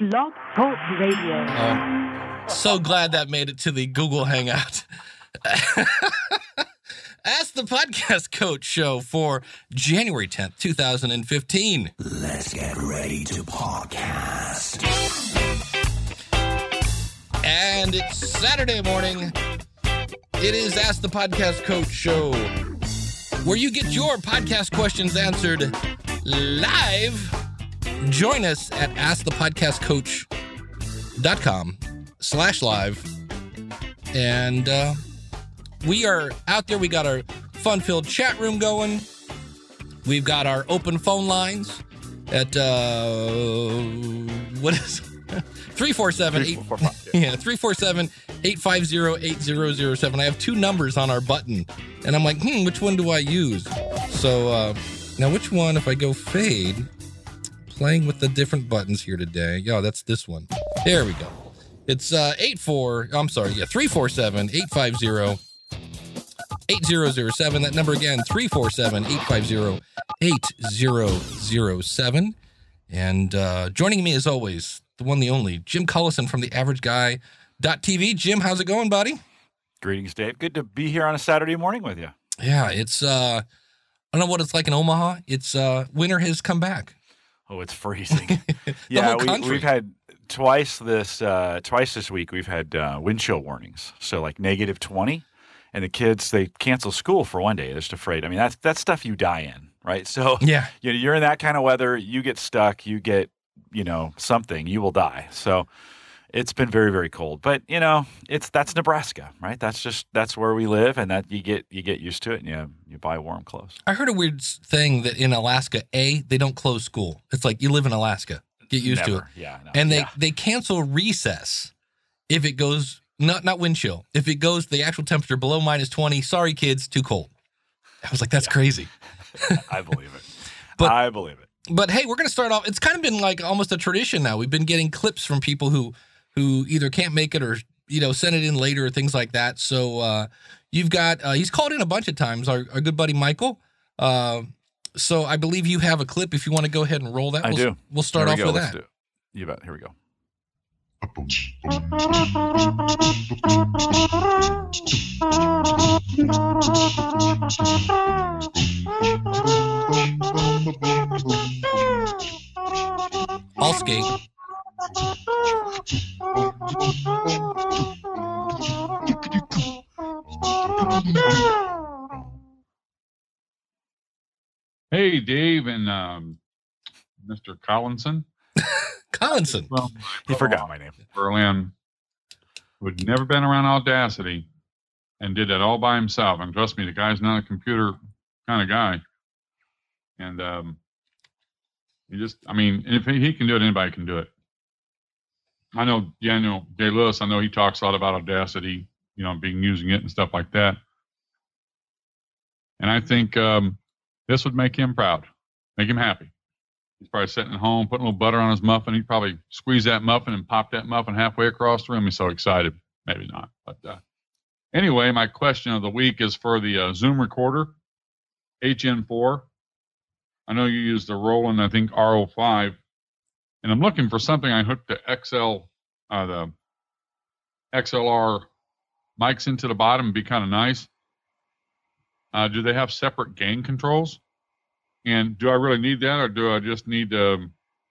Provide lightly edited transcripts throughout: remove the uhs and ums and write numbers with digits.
Blog Talk Radio. So glad that made it to the Google Hangout. Ask the Podcast Coach show for January 10th, 2015. Let's get ready to podcast. And it's Saturday morning. It is Ask the Podcast Coach show, where you get your podcast questions answered live. Join us at askthepodcastcoach.com/live. And we are out there. We got our fun-filled chat room going. We've got our open phone lines at, what is 347-850-8007. I have two numbers on our button, and I'm like, which one do I use? So now which one, if I go fade, playing with the different buttons here today. Yeah, that's this one. There we go. It's 347-850-8007. That number again, 347-850-8007. And joining me as always, the one, the only, Jim Collison from theaverageguy.tv. Jim, how's it going, buddy? Greetings, Dave. Good to be here on a Saturday morning with you. Yeah, it's, I don't know what it's like in Omaha. It's, winter has come back. Oh, it's freezing. Yeah, we've had twice this week, we've had wind chill warnings. So like -20, and the kids, they cancel school for one day. They're just afraid. I mean, that's stuff you die in, right? So yeah, you're in that kind of weather, you get stuck, you get, something, you will die. So it's been very, very cold, but that's Nebraska, right? That's where we live, and that you get used to it, and you buy warm clothes. I heard a weird thing that in Alaska, they don't close school. It's like you live in Alaska, get used to it. Yeah, no, and they cancel recess if it goes not wind chill. If it goes the actual temperature below -20, sorry kids, too cold. I was like, that's crazy. I believe it. I believe it. But hey, we're going to start off. It's kind of been like almost a tradition now. We've been getting clips from people who either can't make it or, send it in later or things like that. So you've got, he's called in a bunch of times, our good buddy Michael. So I believe you have a clip if you want to go ahead and roll that. I do. We'll start off with that. You bet. Here we go. I'll skate. Hey, Dave and Mr. Collinson. Collinson. Well, he forgot my name. Berlin, who'd never been around Audacity and did that all by himself. And trust me, the guy's not a computer kind of guy. And if he can do it, anybody can do it. I know Daniel Day-Lewis, I know he talks a lot about Audacity, using it and stuff like that. And I think this would make him proud, make him happy. He's probably sitting at home, putting a little butter on his muffin. He'd probably squeeze that muffin and pop that muffin halfway across the room. He's so excited. Maybe not. But anyway, my question of the week is for the Zoom recorder, HN4. I know you use the Roland, I think, R05. And I'm looking for something I hooked the XLR mics into the bottom and be kind of nice. Do they have separate gain controls? And do I really need that, or do I just need to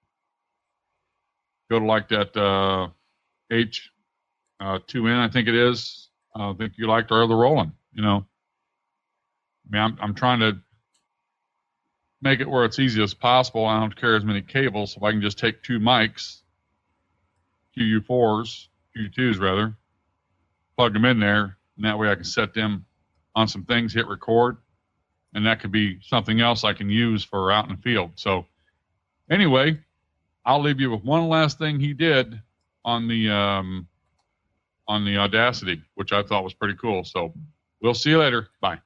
go to like that H2N, I think it is? I think you liked, or the Roland, I'm trying to make it where it's easy as possible. I don't have to carry as many cables. So if I can just take two mics, QU2s rather, plug them in there, and that way I can set them on some things, hit record, and that could be something else I can use for out in the field. So anyway, I'll leave you with one last thing he did on the Audacity, which I thought was pretty cool. So we'll see you later. Bye.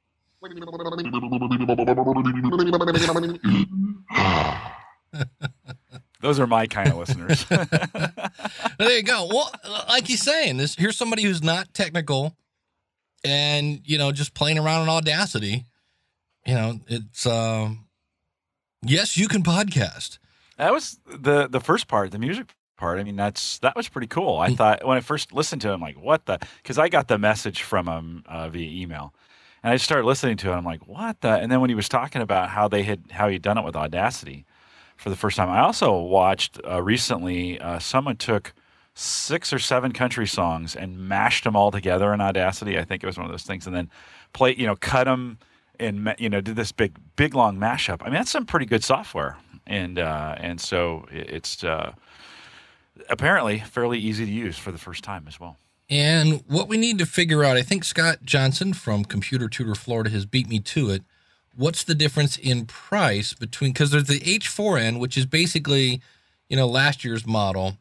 Those are my kind of listeners. There you go. Well, like he's saying, here's somebody who's not technical and, just playing around in Audacity. It's, yes, you can podcast. That was the first part, the music part. I mean, that was pretty cool. I thought when I first listened to it, I'm like, what the? Because I got the message from him via email, and I started listening to it. I'm like, what the? And then when he was talking about how he'd done it with Audacity for the first time, I also watched recently someone took 6 or 7 country songs and mashed them all together in Audacity. I think it was one of those things, and then cut them and did this big long mashup. I mean, that's some pretty good software, and so it's apparently fairly easy to use for the first time as well. And what we need to figure out, I think Scott Johnson from Computer Tutor Florida has beat me to it. What's the difference in price between, because there's the H4n, which is basically, last year's model.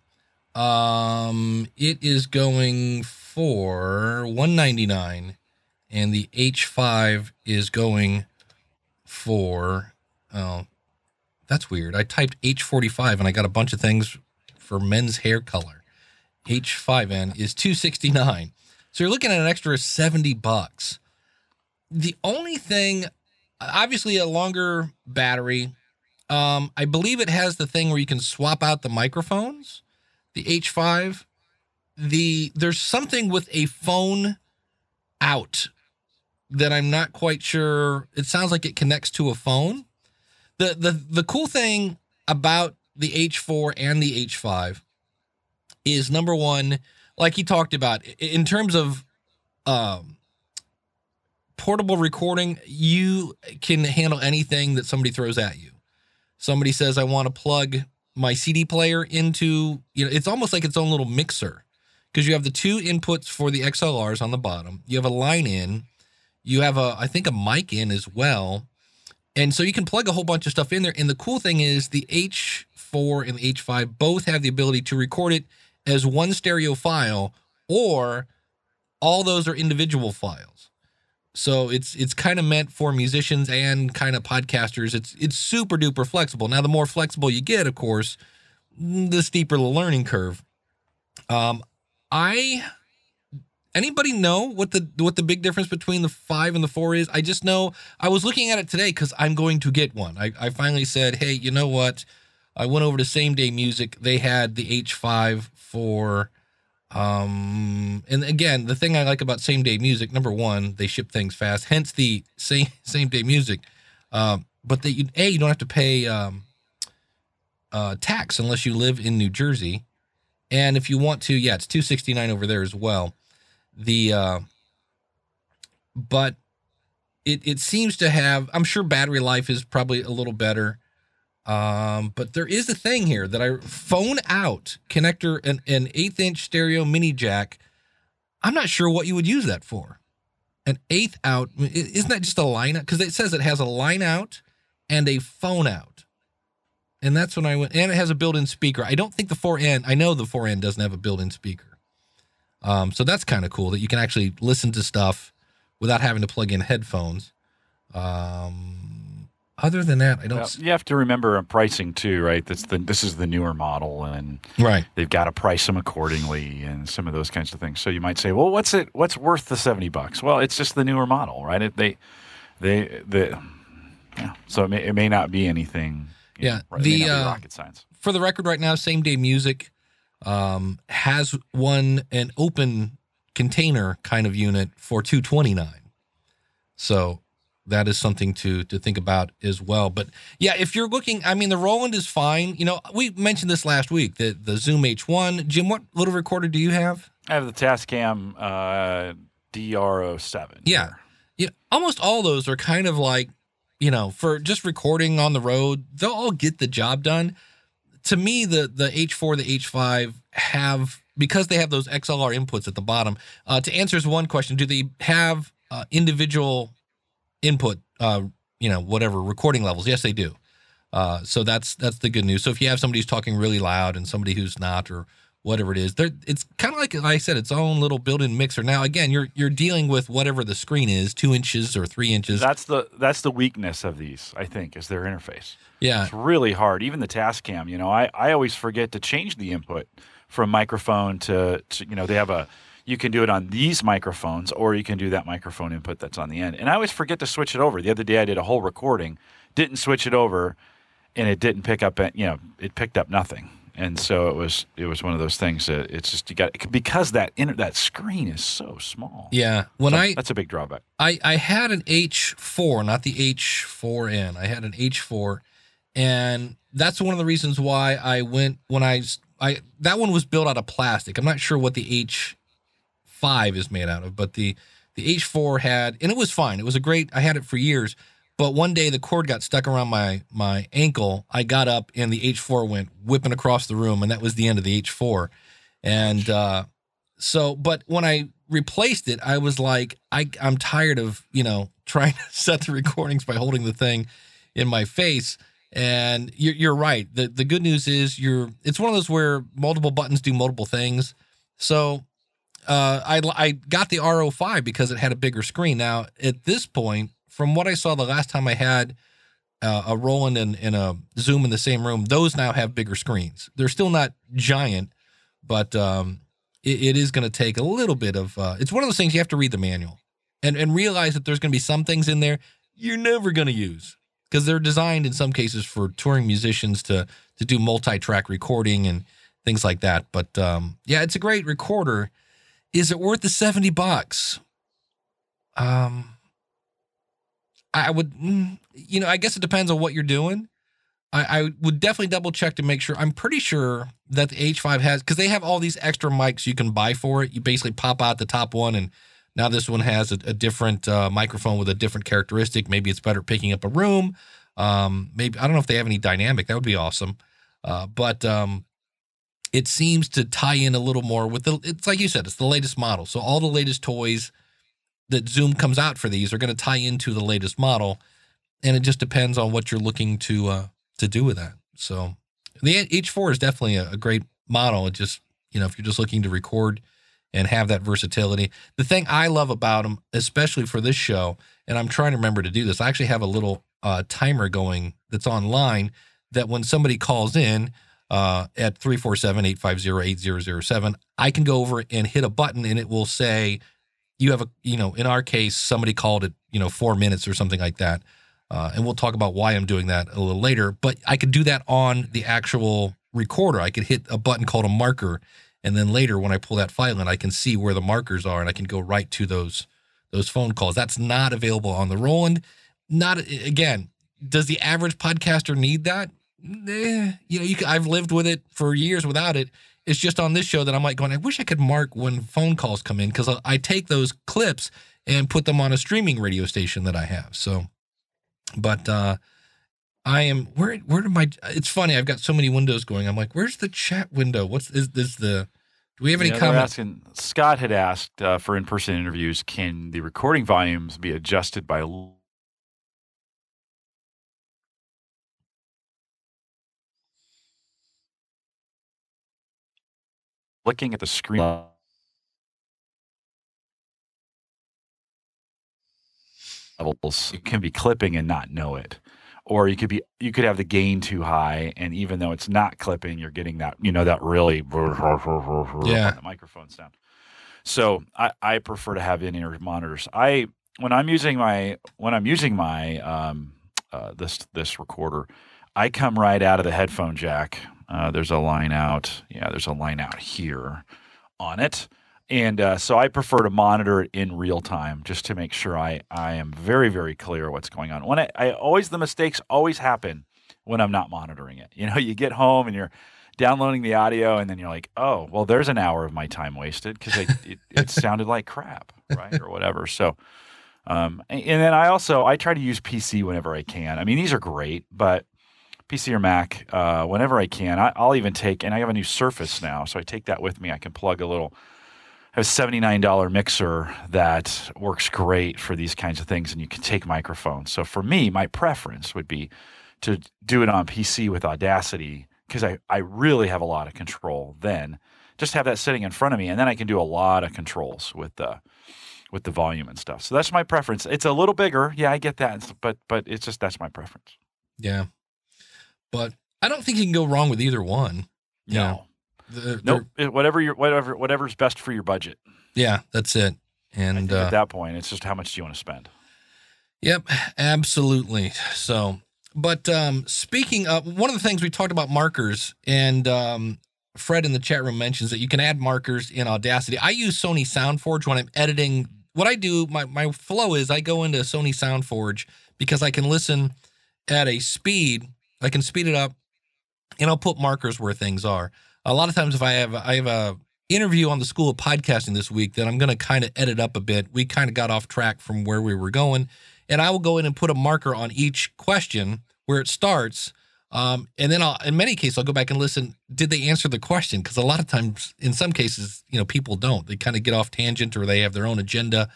It is going for $199, and the H5 is going for, oh, that's weird. I typed H45 and I got a bunch of things for men's hair color. H5n is $269. So you're looking at an extra $70. The only thing, obviously a longer battery. I believe it has the thing where you can swap out the microphones. The H5, there's something with a phone out that I'm not quite sure. It sounds like it connects to a phone. The cool thing about the H4 and the H5 is, number one, like he talked about, in terms of portable recording, you can handle anything that somebody throws at you. Somebody says, I want to plug my CD player into, it's almost like its own little mixer, because you have the 2 inputs for the XLRs on the bottom. You have a line in. You have I think a mic in as well. And so you can plug a whole bunch of stuff in there. And the cool thing is the H4 and the H5 both have the ability to record it as one stereo file, or all those are individual files. So it's kind of meant for musicians and kind of podcasters. It's super duper flexible. Now, the more flexible you get, of course, the steeper the learning curve. Anybody know what the big difference between the 5 and the 4 is? I just know I was looking at it today because I'm going to get one. I finally said, hey, you know what? I went over to Same Day Music. They had the H5 for, and again, the thing I like about Same Day Music, number one, they ship things fast, hence the Same Day Music. But you don't have to pay tax unless you live in New Jersey. And if you want to, it's $269 over there as well. But it seems to have, I'm sure battery life is probably a little better. But there is a thing here that phone out connector, an 1/8" stereo mini jack. I'm not sure what you would use that for. An 1/8 out. Isn't that just a line out? Because it says it has a line out and a phone out. And that's when I went, and it has a built-in speaker. I don't think the 4N, I know the 4N doesn't have a built-in speaker. So that's kind of cool that you can actually listen to stuff without having to plug in headphones. Other than that, I don't. Well, you have to remember pricing too, right? This is the newer model, and right, they've got to price them accordingly, and some of those kinds of things. So you might say, well, what's worth the $70? Well, it's just the newer model, right? So it may not be anything. Yeah, right, it may not be rocket science. For the record, right now, Same Day Music has an open container kind of unit for $229. So that is something to think about as well. But yeah, if you're looking, I mean, the Roland is fine. We mentioned this last week, the Zoom H1. Jim, what little recorder do you have? I have the Tascam DR07. Yeah. Yeah. Almost all those are kind of like, for just recording on the road, they'll all get the job done. To me, the H4, the H5 because they have those XLR inputs at the bottom. To answer one question, do they have individual input, whatever recording levels? Yes, they do. So that's the good news. So if you have somebody who's talking really loud and somebody who's not, or whatever it is, it's kind of like I said, its own little built-in mixer. Now, again, you're dealing with whatever the screen is, 2 inches or 3 inches. That's the weakness of these, I think, is their interface. Yeah, it's really hard. Even the Tascam, I always forget to change the input from microphone to they have you can do it on these microphones, or you can do that microphone input that's on the end. And I always forget to switch it over. The other day I did a whole recording, didn't switch it over, and it didn't pick up, it picked up nothing. And so it was one of those things that it's just because that screen is so small. Yeah, that's a big drawback. I had an H4, not the H4n. I had an H4, and that's one of the reasons why I went that one was built out of plastic. I'm not sure what the H5 is made out of, but the H4 had, and it was fine. It was I had it for years. But one day the cord got stuck around my ankle. I got up and the H4 went whipping across the room, and that was the end of the H4. And but when I replaced it, I was like, I'm tired of trying to set the recordings by holding the thing in my face. And you're right. The good news is it's one of those where multiple buttons do multiple things. So I got the RO5 because it had a bigger screen. Now at this point, from what I saw the last time I had a Roland and a Zoom in the same room, those now have bigger screens. They're still not giant, but it is going to take a little bit of it's one of those things you have to read the manual and realize that there's going to be some things in there you're never going to use because they're designed in some cases for touring musicians to do multi-track recording and things like that. But yeah, it's a great recorder. Is it worth the $70? I would, I guess it depends on what you're doing. I would definitely double check to make sure. I'm pretty sure that the H5 has, because they have all these extra mics you can buy for it. You basically pop out the top one, and now this one has a different microphone with a different characteristic. Maybe it's better picking up a room. Maybe I don't know if they have any dynamic. That would be awesome. But it seems to tie in a little more with it's like you said, it's the latest model. So all the latest toys that Zoom comes out for these are going to tie into the latest model, and it just depends on what you're looking to do with that. So the H4 is definitely a great model. It just, if you're just looking to record and have that versatility. The thing I love about them, especially for this show, and I'm trying to remember to do this, I actually have a little timer going that's online that when somebody calls in at 347-850-8007, I can go over and hit a button and it will say, you have in our case, somebody called it, 4 minutes or something like that. And we'll talk about why I'm doing that a little later. But I could do that on the actual recorder. I could hit a button called a marker. And then later when I pull that file in, I can see where the markers are and I can go right to those phone calls. That's not available on the Roland. Again, does the average podcaster need that? I've lived with it for years without it. It's just on this show that I'm like going, I wish I could mark when phone calls come in because I take those clips and put them on a streaming radio station that I have. So, but I am where it's funny. I've got so many windows going. I'm like, where's the chat window? Do we have any comments? Scott had asked for in-person interviews, can the recording volumes be adjusted by looking at the screen levels? You can be clipping and not know it, or you could have the gain too high, and even though it's not clipping, you're getting that that really the microphone sound. So I prefer to have in-ear monitors. When I'm using my this recorder, I come right out of the headphone jack. There's a line out. Yeah, there's a line out here on it. And so I prefer to monitor it in real time just to make sure I am very, very clear what's going on. When the mistakes always happen when I'm not monitoring it. You get home and you're downloading the audio and then you're like, oh, well, there's an hour of my time wasted because it sounded like crap, right? Or whatever. So, and then I try to use PC whenever I can. I mean, these are great, but PC or Mac, whenever I can. I'll even take, and I have a new Surface now, so I take that with me. I can plug I have a $79 mixer that works great for these kinds of things, and you can take microphones. So for me, my preference would be to do it on PC with Audacity because I really have a lot of control then. Just have that sitting in front of me, and then I can do a lot of controls with the volume and stuff. So that's my preference. It's a little bigger. Yeah, I get that, but it's just that's my preference. Yeah. But I don't think you can go wrong with either one. No. Nope. Whatever's best for your budget. Yeah, that's it. And at that point, it's just how much do you want to spend? Yep, absolutely. So, But speaking of, one of the things we talked about markers, and Fred in the chat room mentions that you can add markers in Audacity. I use Sony SoundForge when I'm editing. What I do, my flow is I go into Sony SoundForge because I can listen at a speed. I can speed it up, and I'll put markers where things are. A lot of times if I have a interview on the School of Podcasting this week that I'm going to kind of edit up a bit. We kind of got off track from where we were going, and I will go in and put a marker on each question where it starts. And then in many cases, I'll go back and listen. Did they answer the question? Because a lot of times, in some cases, people don't. They kind of get off tangent or they have their own agenda.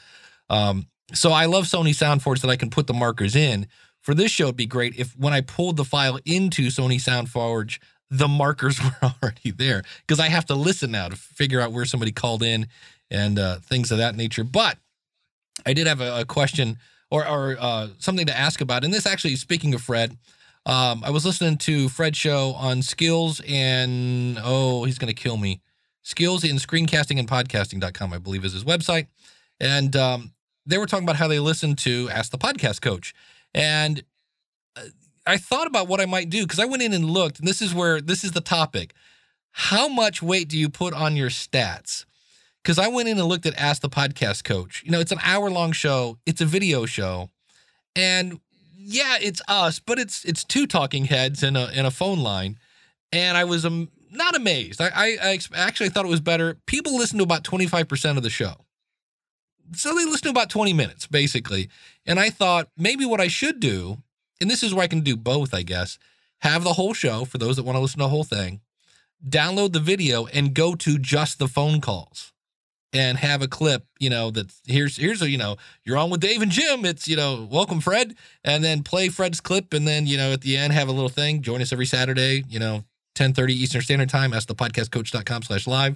So I love Sony SoundForge that I can put the markers in. For this show, it'd be great if when I pulled the file into Sony SoundForge, the markers were already there, because I have to listen now to figure out where somebody called in and things of that nature. But I did have a question or something to ask about. And this actually, speaking of Fred, I was listening to Fred's show on skills and, he's going to kill me. Skills in screencasting and podcasting.com, I believe is his website. And they were talking about how they listen to Ask the Podcast Coach. And I thought about what I might do, because I went in and looked, and this is the topic. How much weight do you put on your stats? Because I went in and looked at Ask the Podcast Coach. It's an hour-long show. It's a video show. And yeah, it's us, but it's two talking heads and a phone line. And I was not amazed. I actually thought it was better. People listen to about 25% of the show. So they listen to about 20 minutes, basically. And I thought maybe what I should do, and this is where I can do both, I guess, have the whole show for those that want to listen to the whole thing, download the video and go to just the phone calls and have a clip, that here's you're on with Dave and Jim. It's, welcome Fred, and then play Fred's clip. And then, at the end, have a little thing. Join us every Saturday, 10:30 Eastern Standard Time, askthepodcastcoach.com/live.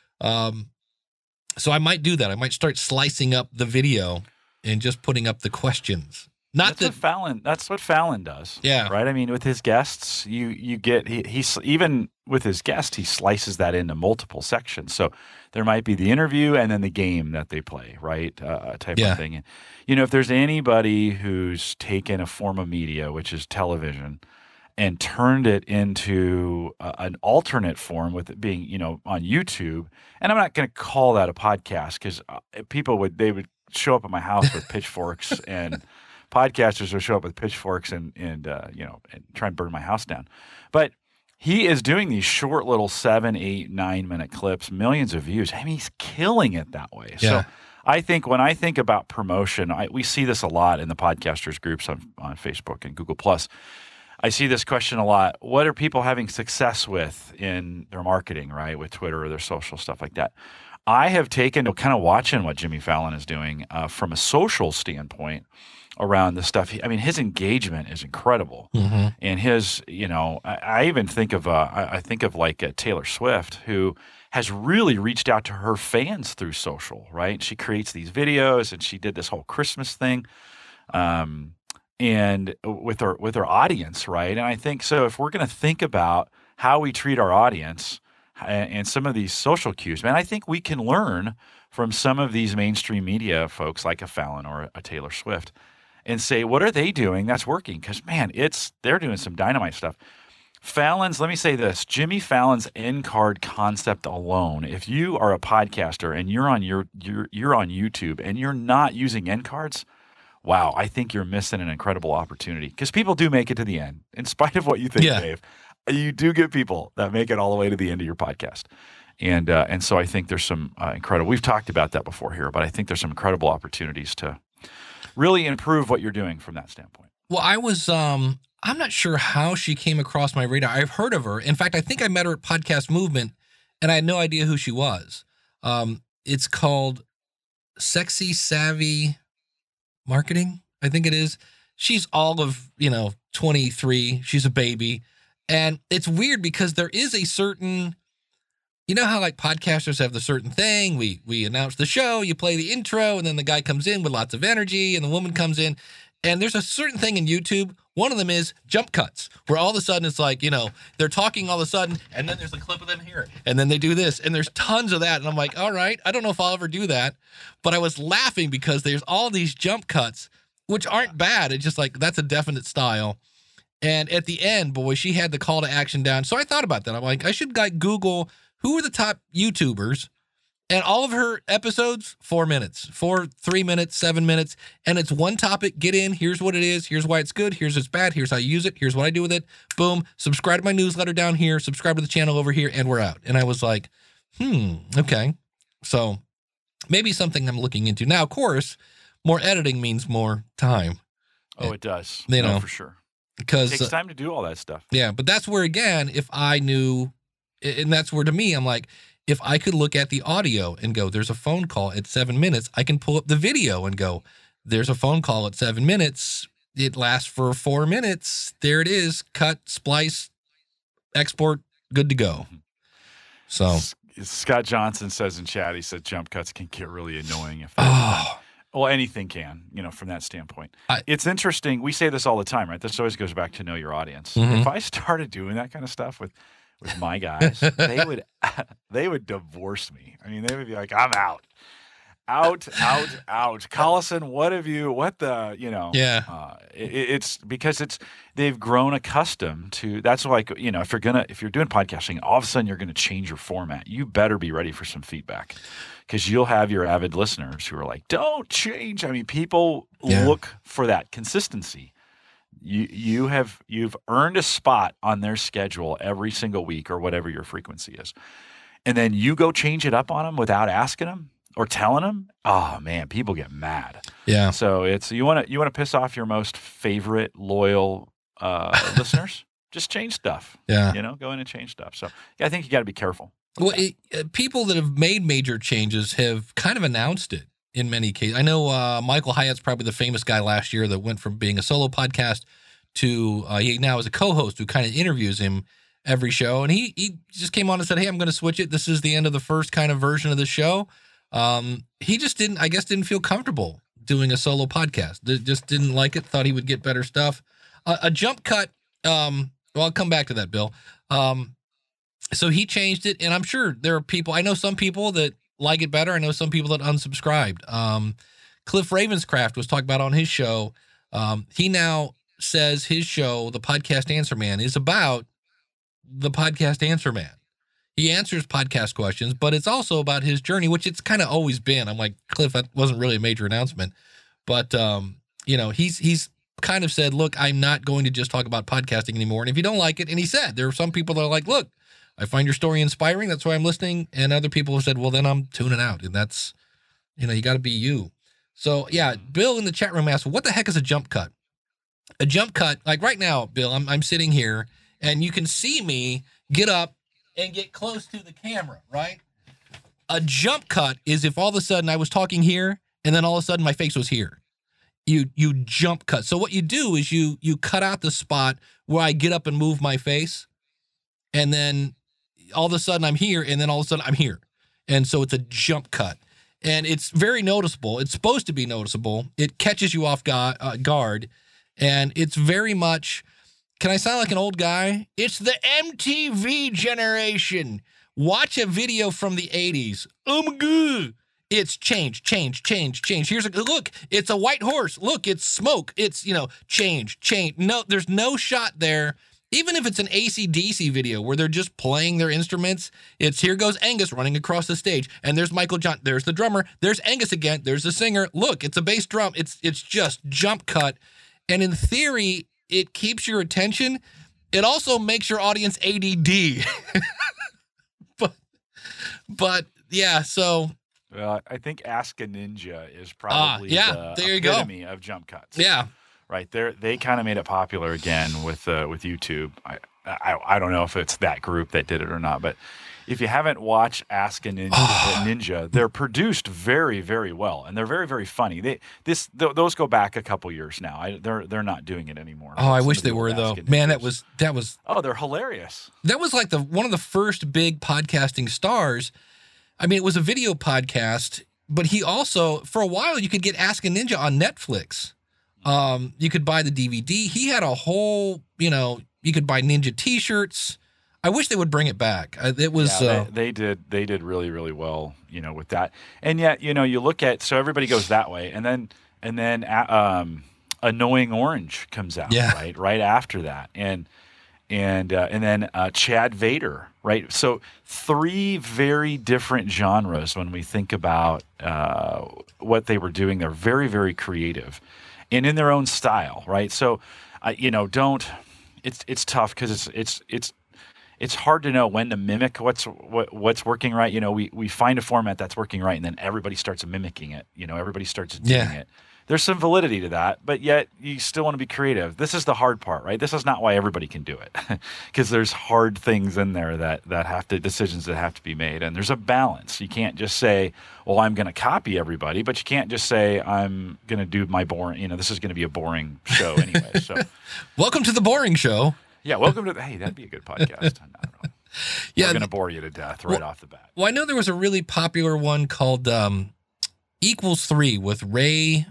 So I might do that. I might start slicing up the video and just putting up the questions. That's what Fallon does. Yeah. Right. I mean, with his guests, you get he's even with his guest, he slices that into multiple sections. So there might be the interview and then the game that they play, right? Type of thing. And, if there's anybody who's taken a form of media, which is television, and turned it into an alternate form with it being, on YouTube, and I'm not going to call that a podcast, because people would show up at my house with pitchforks and podcasters will show up with pitchforks and try and burn my house down. But he is doing these short little 7, 8, 9 minute clips, millions of views. I mean, he's killing it that way. Yeah. So I think when I think about promotion, we see this a lot in the podcasters groups on Facebook and Google+. I see this question a lot. What are people having success with in their marketing, right, with Twitter or their social stuff like that? I have taken to kind of watching what Jimmy Fallon is doing from a social standpoint around the stuff. His engagement is incredible. Mm-hmm. And his, I even think of, like Taylor Swift, who has really reached out to her fans through social, right? She creates these videos, and she did this whole Christmas thing. And with our audience, right? And I think so. If we're going to think about how we treat our audience and some of these social cues, man, I think we can learn from some of these mainstream media folks like a Fallon or a Taylor Swift, and say, what are they doing that's working? Because man, they're doing some dynamite stuff. Let me say this: Jimmy Fallon's end card concept alone. If you are a podcaster and you're on you're on YouTube and you're not using end cards, wow, I think you're missing an incredible opportunity, because people do make it to the end. In spite of what you think, Dave, you do get people that make it all the way to the end of your podcast. And so I think there's some incredible – we've talked about that before here, but I think there's some incredible opportunities to really improve what you're doing from that standpoint. Well, I was I'm not sure how she came across my radar. I've heard of her. In fact, I think I met her at Podcast Movement, and I had no idea who she was. It's called Sexy Savvy Marketing, I think it is. She's all of, 23. She's a baby. And it's weird because there is a certain, how like podcasters have the certain thing. We announce the show, you play the intro, and then the guy comes in with lots of energy and the woman comes in. And there's a certain thing in YouTube. One of them is jump cuts, where all of a sudden it's like, they're talking all of a sudden, and then there's a clip of them here, and then they do this, and there's tons of that. And I'm like, all right, I don't know if I'll ever do that. But I was laughing because there's all these jump cuts, which aren't bad. It's just like, that's a definite style. And at the end, boy, she had the call to action down. So I thought about that. I'm like, I should Google who are the top YouTubers. And all of her episodes, 4 minutes, 3 minutes, 7 minutes. And it's one topic. Get in. Here's what it is. Here's why it's good. Here's it's bad. Here's how you use it. Here's what I do with it. Boom. Subscribe to my newsletter down here. Subscribe to the channel over here. And we're out. And I was like, okay. So maybe something I'm looking into. Now, of course, more editing means more time. Oh, it does. You know, for sure. Because it takes time to do all that stuff. Yeah. But that's where, again, if I knew, and that's where to me, I'm like, if I could look at the audio and go, there's a phone call at 7 minutes, I can pull up the video and go, there's a phone call at 7 minutes. It lasts for 4 minutes. There it is. Cut, splice, export, good to go. So Scott Johnson says in chat, he said jump cuts can get really annoying if well, anything can, from that standpoint. It's interesting. We say this all the time, right? This always goes back to know your audience. Mm-hmm. If I started doing that kind of stuff with my guys, they would divorce me. I mean, they would be like, I'm out. Collison, it's because they've grown accustomed to, that's like, if you're doing podcasting, all of a sudden you're going to change your format. You better be ready for some feedback, because you'll have your avid listeners who are like, don't change. I mean, people look for that consistency. You've earned a spot on their schedule every single week or whatever your frequency is. And then you go change it up on them without asking them or telling them. Oh man, people get mad. Yeah. So you want to piss off your most favorite loyal listeners, just change stuff. Yeah. Go in and change stuff. So I think you got to be careful. Well, people that have made major changes have kind of announced it. In many cases, I know Michael Hyatt's probably the famous guy last year that went from being a solo podcast to he now is a co-host who kind of interviews him every show. And he just came on and said, hey, I'm going to switch it. This is the end of the first kind of version of the show. He just didn't feel comfortable doing a solo podcast. Just didn't like it. Thought he would get better stuff. A jump cut. Well, I'll come back to that, Bill. So he changed it. And I'm sure there are people, I know some people that like it better. I know some people that unsubscribed. Cliff Ravenscraft was talking about on his show. He now says his show, The Podcast Answer Man, is about the podcast answer man. He answers podcast questions, but it's also about his journey, which it's kind of always been. I'm like, Cliff, that wasn't really a major announcement, but he's kind of said, look, I'm not going to just talk about podcasting anymore. And if you don't like it, and he said, there are some people that are like, look, I find your story inspiring. That's why I'm listening. And other people have said, well, then I'm tuning out. And that's, you got to be you. So, yeah, Bill in the chat room asked, what the heck is a jump cut? A jump cut, like right now, Bill, I'm sitting here, and you can see me get up and get close to the camera, right? A jump cut is if all of a sudden I was talking here, and then all of a sudden my face was here. You jump cut. So what you do is you cut out the spot where I get up and move my face, and then all of a sudden I'm here, and then all of a sudden I'm here. And so it's a jump cut. And it's very noticeable. It's supposed to be noticeable. It catches you off guard. And it's very much, can I sound like an old guy? It's the MTV generation. Watch a video from the 80s. Good. It's change. Here's look, it's a white horse. Look, it's smoke. It's, change. No, there's no shot there. Even if it's an AC/DC video where they're just playing their instruments, it's here goes Angus running across the stage, and there's Michael John, there's the drummer, there's Angus again, there's the singer. Look, it's a bass drum. It's just jump cut. And in theory, it keeps your attention. It also makes your audience ADD. but yeah, so. I think Ask a Ninja is probably the epitome of jump cuts. Yeah. Right there, they kind of made it popular again with YouTube. I don't know if it's that group that did it or not, but if you haven't watched Ask a Ninja, they're produced very, very well, and they're very, very funny. Those go back a couple years now. They're not doing it anymore. Oh, I wish they were though. Man, that was. Oh, they're hilarious. That was like one of the first big podcasting stars. I mean, it was a video podcast, but he also, for a while, you could get Ask a Ninja on Netflix. You could buy the DVD. He had a whole, you could buy Ninja T-shirts. I wish they would bring it back. It was they did really, really well, with that. And yet, you look at, so everybody goes that way, and then Annoying Orange comes out, right after that, and then Chad Vader, right? So 3 very different genres when we think about what they were doing. They're very, very creative, and in their own style, right? So, it's tough because it's hard to know when to mimic what's working right. We find a format that's working right, and then everybody starts mimicking it. Everybody starts doing it. There's some validity to that, but yet you still want to be creative. This is the hard part, right? This is not why everybody can do it, because there's hard things in there decisions that have to be made, and there's a balance. You can't just say, well, I'm going to copy everybody, but you can't just say, I'm going to do my boring, this is going to be a boring show anyway. So, welcome to the boring show. Yeah, welcome to hey, that'd be a good podcast. I don't know. Yeah, we're going to bore you to death right off the bat. Well, I know there was a really popular one called Equals 3 with Ray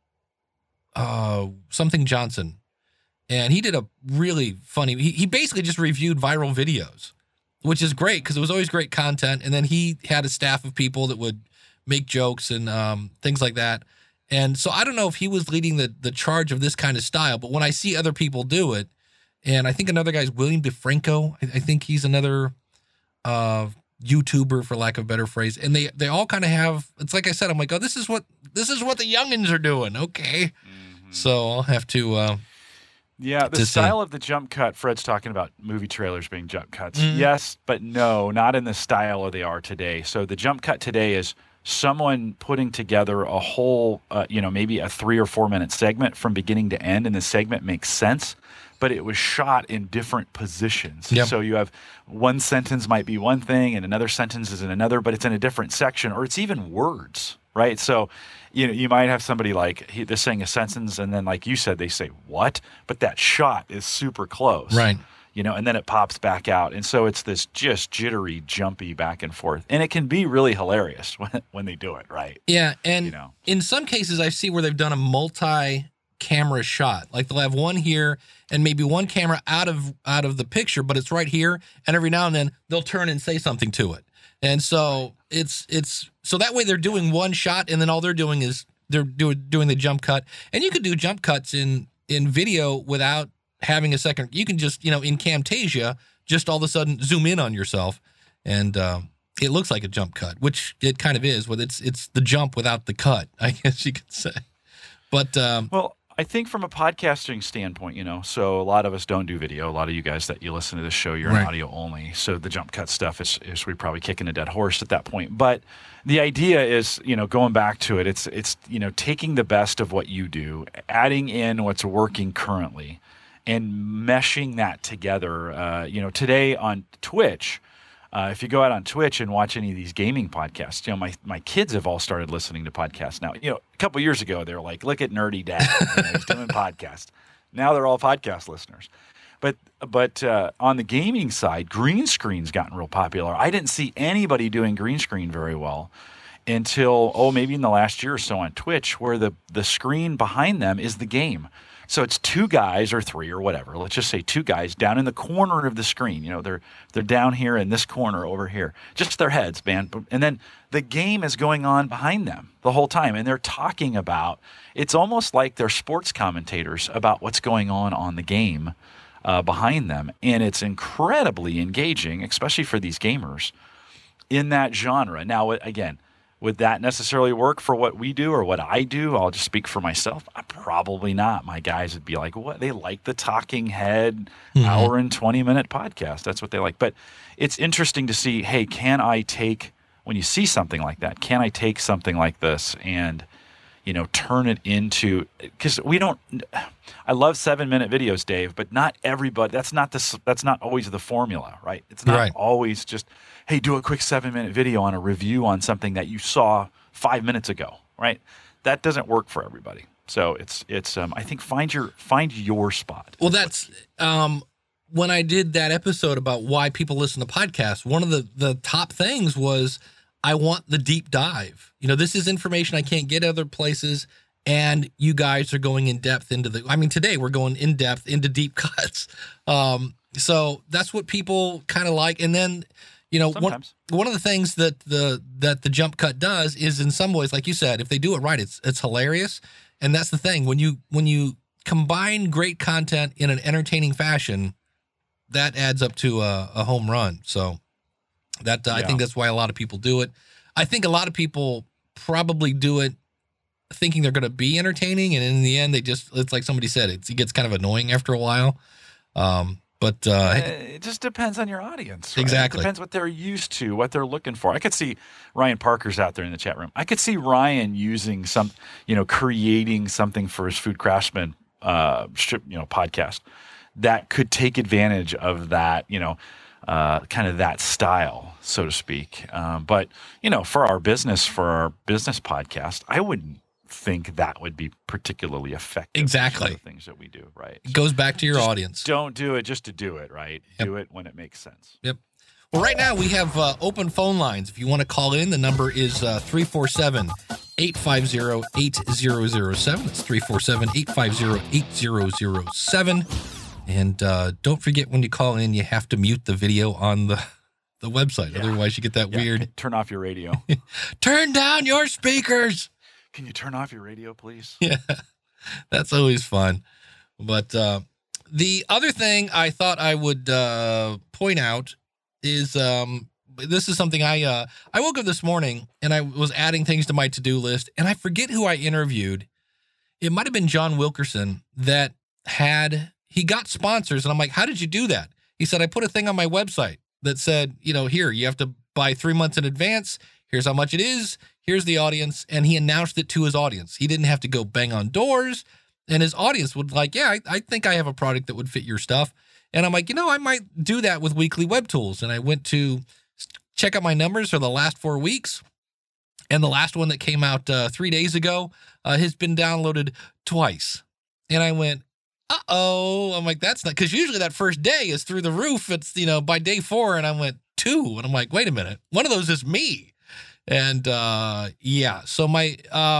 something Johnson, and he did a really funny. He basically just reviewed viral videos, which is great because it was always great content. And then he had a staff of people that would make jokes and things like that. And so I don't know if he was leading the charge of this kind of style, but when I see other people do it, and I think another guy's William DeFranco. I think he's another YouTuber, for lack of a better phrase. And they all kind of have. It's like I said. I'm like, oh, this is what the youngins are doing. Okay. So I'll have to. The style of the jump cut. Fred's talking about movie trailers being jump cuts. Yes, but no, not in the style they are today. So the jump cut today is someone putting together a whole, maybe a 3 or 4 minute segment from beginning to end, and the segment makes sense, but it was shot in different positions. Yep. So you have one sentence might be one thing, and another sentence is in another, but it's in a different section, or it's even words, right? So you might have somebody like they're saying a sentence, and then like you said, they say what, but that shot is super close, right? And then it pops back out, and so it's this just jittery, jumpy back and forth, and it can be really hilarious when they do it right. Yeah, and in some cases, I see where they've done a multi-camera shot, like they'll have one here and maybe one camera out of the picture, but it's right here, and every now and then they'll turn and say something to it. And so it's so that way they're doing one shot, and then all they're doing is they're doing the jump cut. And you could do jump cuts in video without having a second. You can just, in Camtasia, just all of a sudden zoom in on yourself, and it looks like a jump cut, which it kind of is. But it's the jump without the cut, I guess you could say. But well, I think from a podcasting standpoint, so a lot of us don't do video. A lot of you guys that you listen to this show, you're in audio only. So the jump cut stuff is we're probably kicking a dead horse at that point. But the idea is, going back to it, it's taking the best of what you do, adding in what's working currently, and meshing that together. Today on Twitch, if you go out on Twitch and watch any of these gaming podcasts, my kids have all started listening to podcasts now. A couple years ago, they were like, look at Nerdy Dad, he's doing podcasts. Now they're all podcast listeners. But on the gaming side, green screen's gotten real popular. I didn't see anybody doing green screen very well until, maybe in the last year or so on Twitch, where the screen behind them is the game. So it's 2 guys or 3 or whatever. Let's just say 2 guys down in the corner of the screen. They're down here in this corner over here. Just their heads, man. And then the game is going on behind them the whole time. And they're talking about, it's almost like they're sports commentators about what's going on the game behind them. And it's incredibly engaging, especially for these gamers in that genre. Now, again, would that necessarily work for what we do or what I do? I'll just speak for myself. Probably not. My guys would be like, what? They like the talking head hour and 20-minute podcast. That's what they like. But it's interesting to see, hey, can I take, when you see something like that, can I take something like this and, turn it into, because I love 7-minute videos, Dave, but not everybody, that's not always the formula, right? It's not always just, hey, do a quick 7-minute video on a review on something that you saw 5 minutes ago, right? That doesn't work for everybody. So it's I think find your spot. Well, that's when I did that episode about why people listen to podcasts, one of the top things was I want the deep dive. This is information I can't get other places, and you guys are going in depth into today we're going in depth into deep cuts. So that's what people kind of like. And then, one of the things that the jump cut does is, in some ways, like you said, if they do it right, it's hilarious. And that's the thing. When you combine great content in an entertaining fashion, that adds up to a home run. So that I think that's why a lot of people do it. I think a lot of people probably do it thinking they're going to be entertaining, and in the end, it's like somebody said, it gets kind of annoying after a while. But it just depends on your audience. Right? Exactly. It depends what they're used to, what they're looking for. I could see Ryan Parker's out there in the chat room. I could see Ryan using creating something for his Food Craftsman, podcast that could take advantage of that, kind of that style, so to speak. But for our business podcast, I wouldn't think that would be particularly effective. Exactly. For the things that we do, right? It goes back to your audience. Don't do it just to do it, right? Yep. Do it when it makes sense. Yep. Well, right now we have open phone lines. If you want to call in, the number is 347-850-8007. That's 347-850-8007. And don't forget, when you call in, you have to mute the video on the website. Yeah. Otherwise, you get that weird. Turn off your radio. Turn down your speakers. Can you turn off your radio, please? Yeah, that's always fun. But the other thing I thought I would point out is this is something I woke up this morning and I was adding things to my to-do list, and I forget who I interviewed. It might have been John Wilkerson that he got sponsors, and I'm like, how did you do that? He said, I put a thing on my website that said, here, you have to buy 3 months in advance. Here's how much it is. Here's the audience. And he announced it to his audience. He didn't have to go bang on doors. And his audience would I think I have a product that would fit your stuff. And I'm like, I might do that with Weekly Web Tools. And I went to check out my numbers for the last 4 weeks. And the last one that came out 3 days ago has been downloaded twice. And I went, uh-oh. I'm like, that's not, because usually that first day is through the roof. It's, by day 4. And I went 2. And I'm like, wait a minute. One of those is me. And so my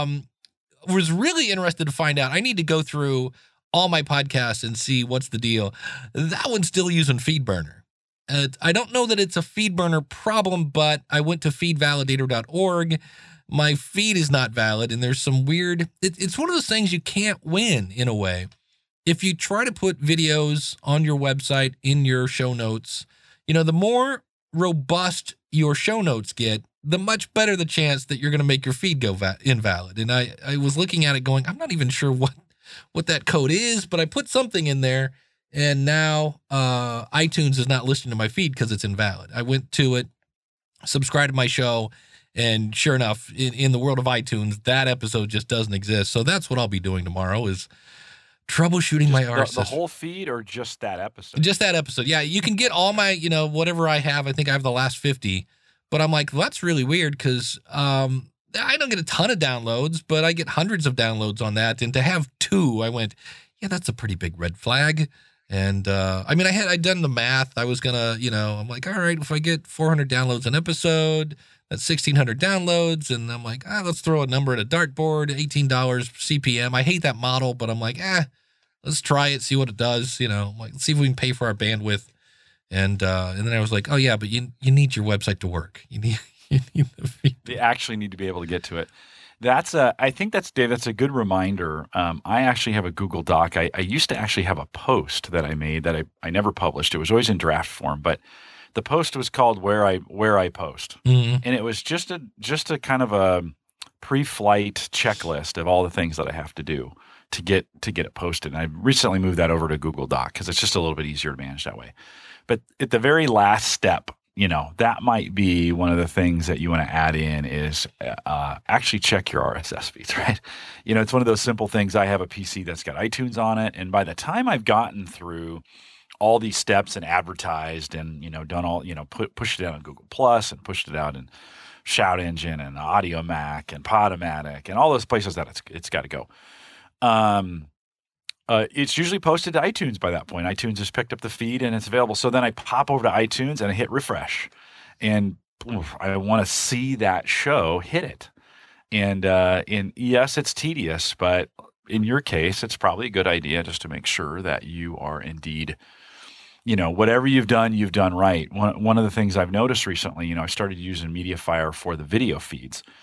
was really interested to find out. I need to go through all my podcasts and see what's the deal. That one's still using FeedBurner. I don't know that it's a FeedBurner problem, but I went to feedvalidator.org. My feed is not valid, and there's some weird. It's one of those things you can't win in a way. If you try to put videos on your website in your show notes, the more robust your show notes get, the much better the chance that you're going to make your feed go invalid. And I was looking at it going, I'm not even sure what that code is, but I put something in there, and now iTunes is not listening to my feed because it's invalid. I went to it, subscribed to my show, and sure enough, in the world of iTunes, that episode just doesn't exist. So that's what I'll be doing tomorrow is troubleshooting my RSS. The whole feed or just that episode? Just that episode. Yeah, you can get all my, whatever I have. I think I have the last 50. But I'm like, well, that's really weird because I don't get a ton of downloads, but I get hundreds of downloads on that. And to have 2, I went, yeah, that's a pretty big red flag. And I'd done the math. I was going to, I'm like, all right, if I get 400 downloads an episode, that's 1,600 downloads. And I'm like, let's throw a number at a dartboard, $18 CPM. I hate that model, but I'm like, let's try it, see what it does. Like, let's see if we can pay for our bandwidth. And then I was like, oh yeah, but you need your website to work. You need You actually need to be able to get to it. I think that's, Dave, that's a good reminder. I actually have a Google Doc. I used to actually have a post that I made that I never published. It was always in draft form, but the post was called Where I Post. Mm-hmm. And it was just a kind of a pre-flight checklist of all the things that I have to do to get it posted. And I recently moved that over to Google Doc because it's just a little bit easier to manage that way. But at the very last step, that might be one of the things that you want to add in is actually check your RSS feeds, right? It's one of those simple things. I have a PC that's got iTunes on it, and by the time I've gotten through all these steps and advertised and, done all, pushed it out on Google Plus and pushed it out in Shout Engine and Audio Mac and Podomatic and all those places that it's got to go. It's usually posted to iTunes by that point. iTunes has picked up the feed and it's available. So then I pop over to iTunes and I hit refresh, and I want to see that show hit it. And yes, it's tedious, but in your case, it's probably a good idea just to make sure that you are indeed, whatever you've done right. One of the things I've noticed recently, I started using MediaFire for the video feeds.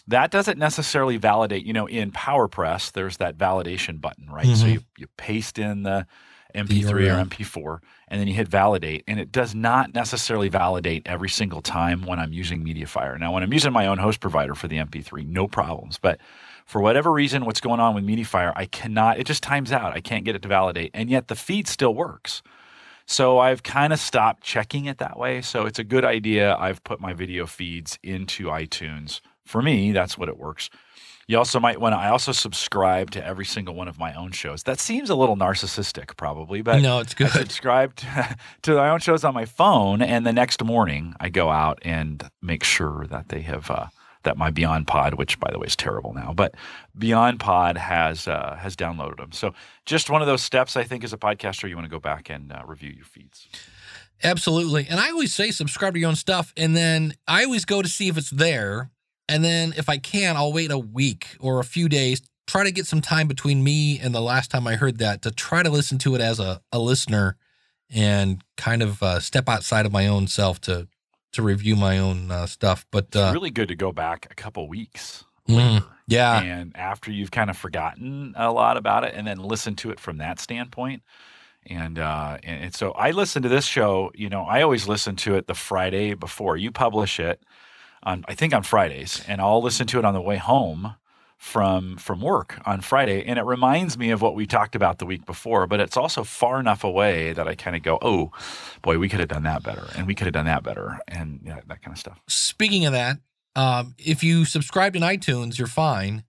that doesn't necessarily validate. In PowerPress, there's that validation button, right? Mm-hmm. So you paste in the MP3 or MP4, and then you hit validate, and it does not necessarily validate every single time when I'm using MediaFire. Now, when I'm using my own host provider for the MP3, no problems. But for whatever reason, what's going on with MediaFire, it just times out. I can't get it to validate, and yet the feed still works. So I've kind of stopped checking it that way. So it's a good idea. I've put my video feeds into iTunes. For me, that's what it works. You also might want to, I also subscribe to every single one of my own shows. That seems a little narcissistic probably, but no, it's good. I subscribe to my own shows on my phone, and the next morning I go out and make sure that they have, that my Beyond Pod, which by the way is terrible now, but Beyond Pod has downloaded them. So just one of those steps, I think, as a podcaster, you want to go back and review your feeds. Absolutely. And I always say subscribe to your own stuff, and then I always go to see if it's there. And then if I can, I'll wait a week or a few days, try to get some time between me and the last time I heard that to try to listen to it as a listener and kind of step outside of my own self to review my own stuff. But it's really good to go back a couple weeks later. Yeah. And after you've kind of forgotten a lot about it, and then listen to it from that standpoint. And so I listen to this show, I always listen to it the Friday before you publish it. I think on Fridays, and I'll listen to it on the way home from work on Friday, and it reminds me of what we talked about the week before, but it's also far enough away that I kind of go, oh, boy, we could have done that better, and we could have done that better, and that kind of stuff. Speaking of that, if you subscribed in iTunes, you're fine.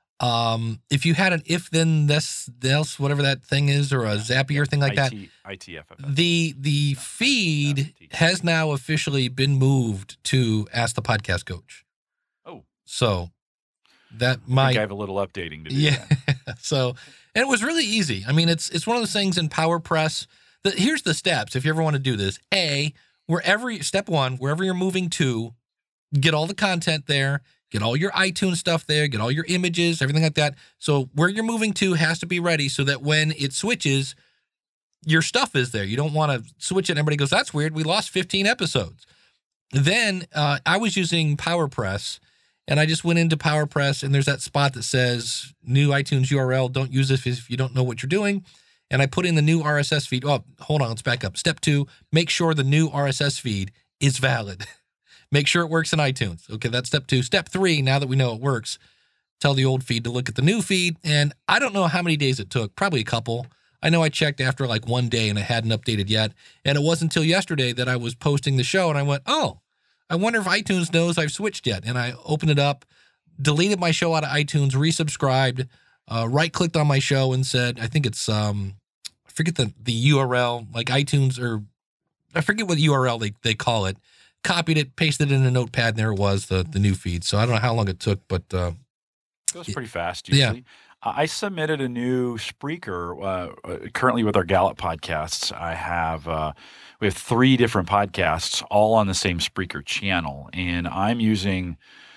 If you had an if-then-this, whatever that thing is, or a Zapier thing like that, ITFFS. The feed has now officially been moved to Ask the Podcast Coach. Oh. So that I think I have a little updating to do. Yeah. So, and it was really easy. I mean, it's one of those things in PowerPress that here's the steps. If you ever want to do this, step one, wherever you're moving to, get all the content there. Get all your iTunes stuff there, get all your images, everything like that. So where you're moving to has to be ready so that when it switches, your stuff is there. You don't want to switch it and everybody goes, that's weird, we lost 15 episodes. Then I was using PowerPress, and I just went into PowerPress, and there's that spot that says new iTunes URL, don't use this if you don't know what you're doing. And I put in the new RSS feed. Oh, hold on, let's back up. Step 2, make sure the new RSS feed is valid. Make sure it works in iTunes. Okay, that's step 2. Step 3, now that we know it works, tell the old feed to look at the new feed. And I don't know how many days it took, probably a couple. I know I checked after like one day and it hadn't updated yet. And it wasn't until yesterday that I was posting the show and I went, oh, I wonder if iTunes knows I've switched yet. And I opened it up, deleted my show out of iTunes, resubscribed, right-clicked on my show and said, I think it's, I forget the URL, like iTunes, or I forget what URL they call it. Copied it, pasted it in a notepad, and there it was, the new feed. So I don't know how long it took, but it goes pretty fast usually. Yeah. I submitted a new Spreaker currently with our Gallup podcasts. We have 3 different podcasts all on the same Spreaker channel, and I'm using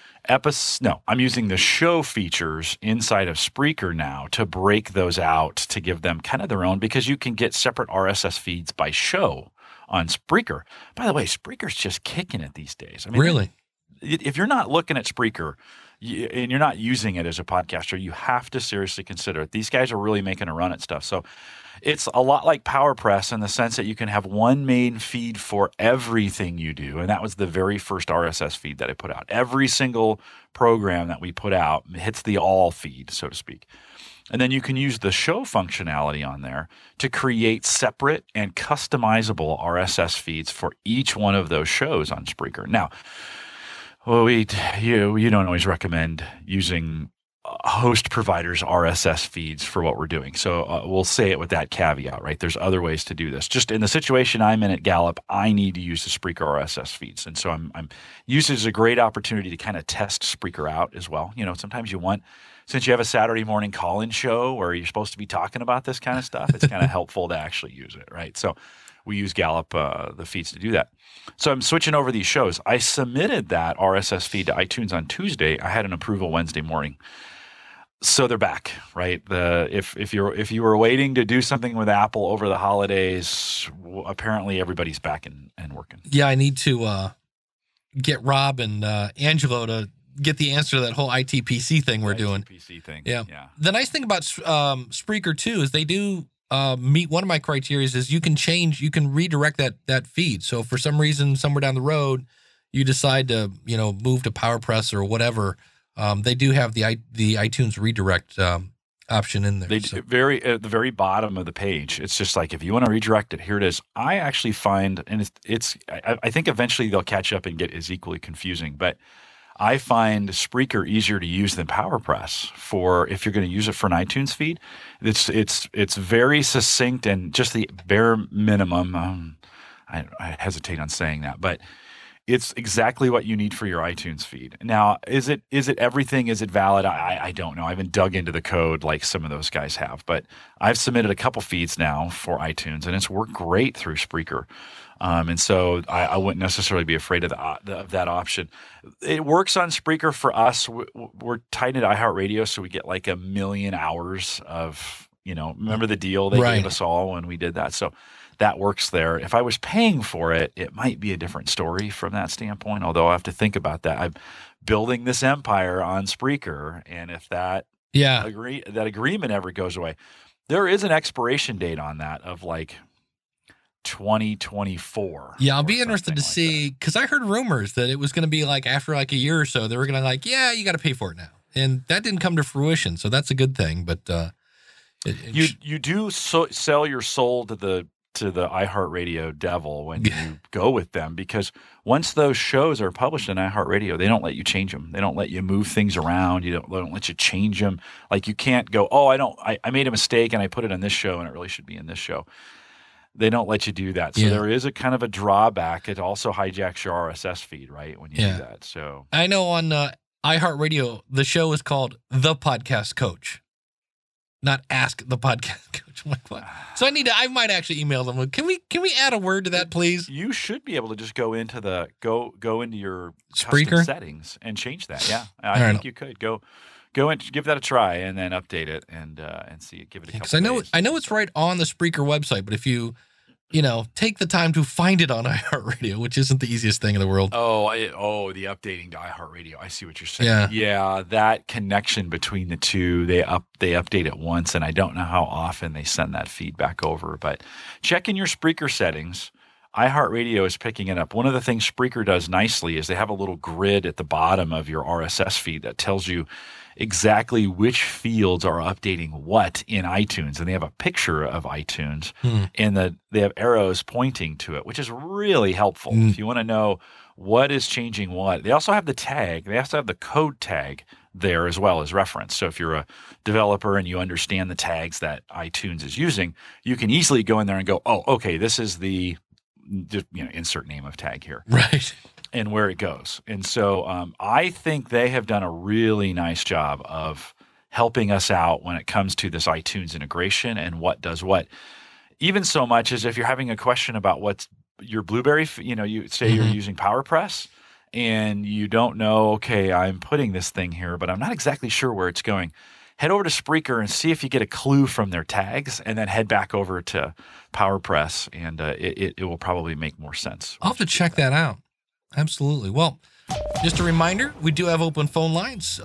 the show features inside of Spreaker now to break those out to give them kind of their own, because you can get separate RSS feeds by show on Spreaker. By the way, Spreaker's just kicking it these days. I mean, really, if you're not looking at Spreaker and you're not using it as a podcaster, you have to seriously consider it. These guys are really making a run at stuff. So it's a lot like PowerPress in the sense that you can have one main feed for everything you do. And that was the very first RSS feed that I put out. Every single program that we put out hits the all feed, so to speak. And then you can use the show functionality on there to create separate and customizable RSS feeds for each one of those shows on Spreaker. Now, you don't always recommend using host providers' RSS feeds for what we're doing. So we'll say it with that caveat, right? There's other ways to do this. Just in the situation I'm in at Gallup, I need to use the Spreaker RSS feeds. And so I'm using it as a great opportunity to kind of test Spreaker out as well. Sometimes you want, since you have a Saturday morning call-in show where you're supposed to be talking about this kind of stuff, it's kind of helpful to actually use it, right? So we use Gallup, the feeds to do that. So I'm switching over these shows. I submitted that RSS feed to iTunes on Tuesday. I had an approval Wednesday morning. So they're back, right? If you were waiting to do something with Apple over the holidays, apparently everybody's back and working. Yeah, I need to get Rob and Angelo to get the answer to that whole ITPC thing we're doing. ITPC thing. Yeah. The nice thing about Spreaker too is they do meet one of my criteria is you can redirect that feed. So if for some reason somewhere down the road you decide to move to PowerPress or whatever, they do have the iTunes redirect option in there. They at the very bottom of the page. It's just like, if you want to redirect it, here it is. I actually find, and I think eventually they'll catch up and get as equally confusing, but I find Spreaker easier to use than PowerPress for if you're going to use it for an iTunes feed. It's very succinct and just the bare minimum. I hesitate on saying that, but it's exactly what you need for your iTunes feed. Now, is it everything? Is it valid? I don't know. I haven't dug into the code like some of those guys have, but I've submitted a couple feeds now for iTunes, and it's worked great through Spreaker. And so I wouldn't necessarily be afraid of that option. It works on Spreaker for us. We're tied into iHeartRadio, so we get like 1 million hours of, remember the deal they gave us all when we did that? So that works there. If I was paying for it, it might be a different story from that standpoint, although I have to think about that. I'm building this empire on Spreaker, and if that agreement ever goes away, there is an expiration date on that of like 2024. Yeah, I'll be interested to see, because I heard rumors that it was going to be like after like a year or so, they were going to you got to pay for it now. And that didn't come to fruition, so that's a good thing. But you do sell your soul to the iHeartRadio devil when you go with them, because once those shows are published in iHeartRadio, they don't let you change them. They don't let you move things around. They don't let you change them. Like, you can't go, I made a mistake and I put it on this show and it really should be in this show. They don't let you do that. So there is a kind of a drawback. It also hijacks your RSS feed, right, when you do that. So I know on iHeartRadio, the show is called The Podcast Coach, not Ask the Podcast Coach. I'm like, what? So I might actually email them. Can we add a word to that, please? You should be able to just go into your Spreaker custom settings and change that. Yeah, I think you could go and give that a try, and then update it and see it. Give it a couple. Because I know it's right on the Spreaker website, but if you take the time to find it on iHeartRadio, which isn't the easiest thing in the world. The updating to iHeartRadio. I see what you're saying. Yeah, that connection between the two, they update it once, and I don't know how often they send that feedback over. But check in your Spreaker settings. iHeartRadio is picking it up. One of the things Spreaker does nicely is they have a little grid at the bottom of your RSS feed that tells you exactly which fields are updating what in iTunes, and they have a picture of iTunes, and they have arrows pointing to it, which is really helpful if you want to know what is changing what. They also have the tag. They also have the code tag there as well as reference. So if you're a developer and you understand the tags that iTunes is using, you can easily go in there and go, okay, this is the insert name of tag here. Right. And where it goes. And so I think they have done a really nice job of helping us out when it comes to this iTunes integration and what does what. Even so much as if you're having a question about what's your Blueberry, you say you're using PowerPress and you don't know, okay, I'm putting this thing here, but I'm not exactly sure where it's going. Head over to Spreaker and see if you get a clue from their tags, and then head back over to PowerPress, and it will probably make more sense. I'll have to check that out. Absolutely. Well, just a reminder, we do have open phone lines,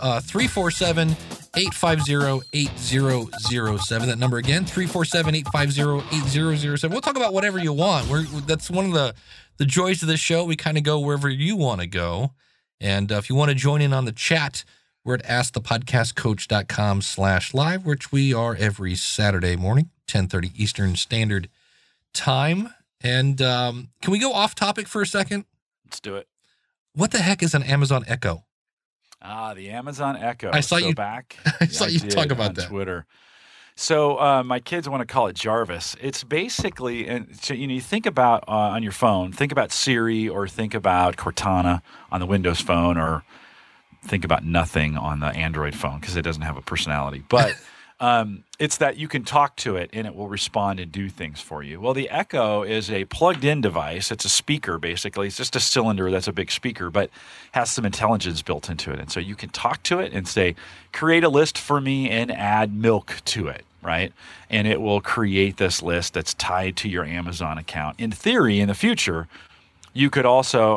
347-850-8007. That number again, 347-850-8007. We'll talk about whatever you want. That's one of the joys of this show. We kind of go wherever you want to go. And if you want to join in on the chat, we're at askthepodcastcoach.com/live, which we are every Saturday morning, 10:30 Eastern Standard Time. And can we go off topic for a second? Let's do it. What the heck is an Amazon Echo? The Amazon Echo. I saw you talk about that on Twitter. So my kids want to call it Jarvis. It's basically, and so you think about on your phone, think about Siri or think about Cortana on the Windows phone, or think about nothing on the Android phone because it doesn't have a personality. But it's that you can talk to it and it will respond and do things for you. Well, the Echo is a plugged-in device. It's a speaker, basically. It's just a cylinder that's a big speaker, but has some intelligence built into it. And so you can talk to it and say, create a list for me and add milk to it, right? And it will create this list that's tied to your Amazon account. In theory, in the future, you could also,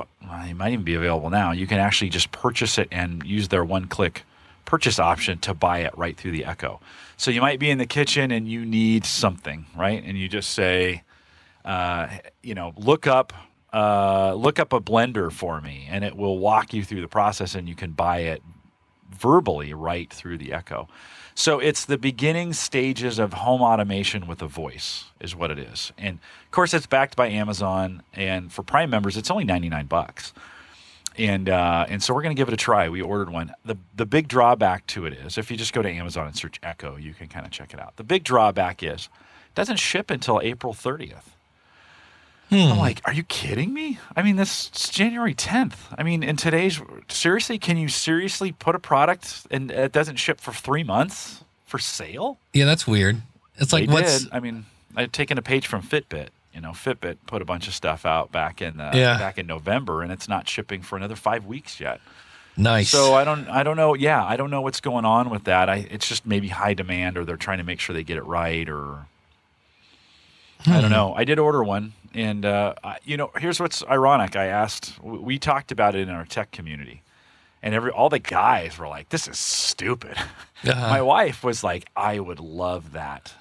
it might even be available now. You can actually just purchase it and use their one-click purchase option to buy it right through the Echo. So you might be in the kitchen and you need something, right? And you just say, look up a blender for me, and it will walk you through the process, and you can buy it verbally right through the Echo. So it's the beginning stages of home automation with a voice is what it is. And of course it's backed by Amazon, and for Prime members it's only $99. And so we're going to give it a try. We ordered one. The big drawback to it is if you just go to Amazon and search Echo, you can kind of check it out. The big drawback is it doesn't ship until April 30th. I'm like, are you kidding me? I mean, it's January 10th. I mean, in today's, seriously, can you seriously put a product and it doesn't ship for 3 months for sale? Yeah, that's weird. It's like, I mean, I'd taken a page from Fitbit. Fitbit put a bunch of stuff out back in November, and it's not shipping for another 5 weeks yet. Nice. So I don't know. Yeah, I don't know what's going on with that. It's just maybe high demand, or they're trying to make sure they get it right, or I don't know. I did order one. And, here's what's ironic. We talked about it in our tech community, and all the guys were like, this is stupid. My wife was like, I would love that.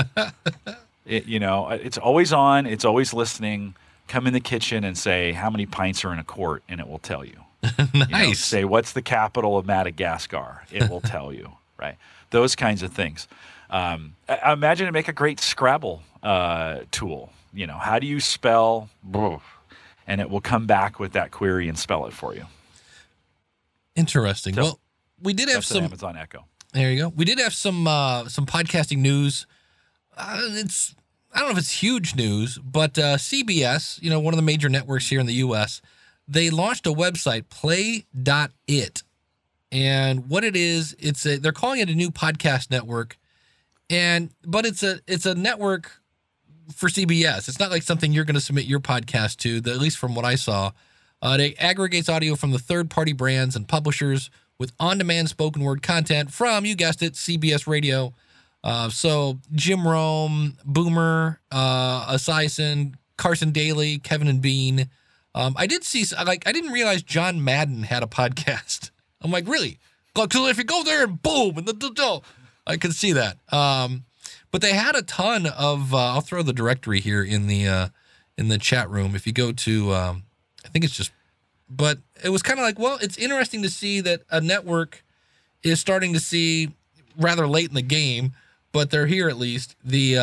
It's always on. It's always listening. Come in the kitchen and say, how many pints are in a quart? And it will tell you. Nice. Say, what's the capital of Madagascar? It will tell you, right? Those kinds of things. I imagine it'd make a great Scrabble tool. How do you spell? And it will come back with that query and spell it for you. Interesting. So, well, we did have some Amazon Echo. There you go. We did have some podcasting news. I don't know if it's huge news, but CBS, one of the major networks here in the U.S., they launched a website, play.it. And what it is, they're calling it a new podcast network, but it's a network for CBS. It's not like something you're going to submit your podcast to, at least from what I saw. It aggregates audio from the third-party brands and publishers with on-demand spoken word content from, you guessed it, CBS Radio. So Jim Rome, Boomer, Esiason, Carson Daly, Kevin and Bean. I didn't realize John Madden had a podcast. I'm like, really? Because if you go there and boom, and I can see that. But they had a ton of. I'll throw the directory here in the chat room. If you go to, I think it's just. But it was kind of like, well, it's interesting to see that a network is starting to see rather late in the game, but they're here at least the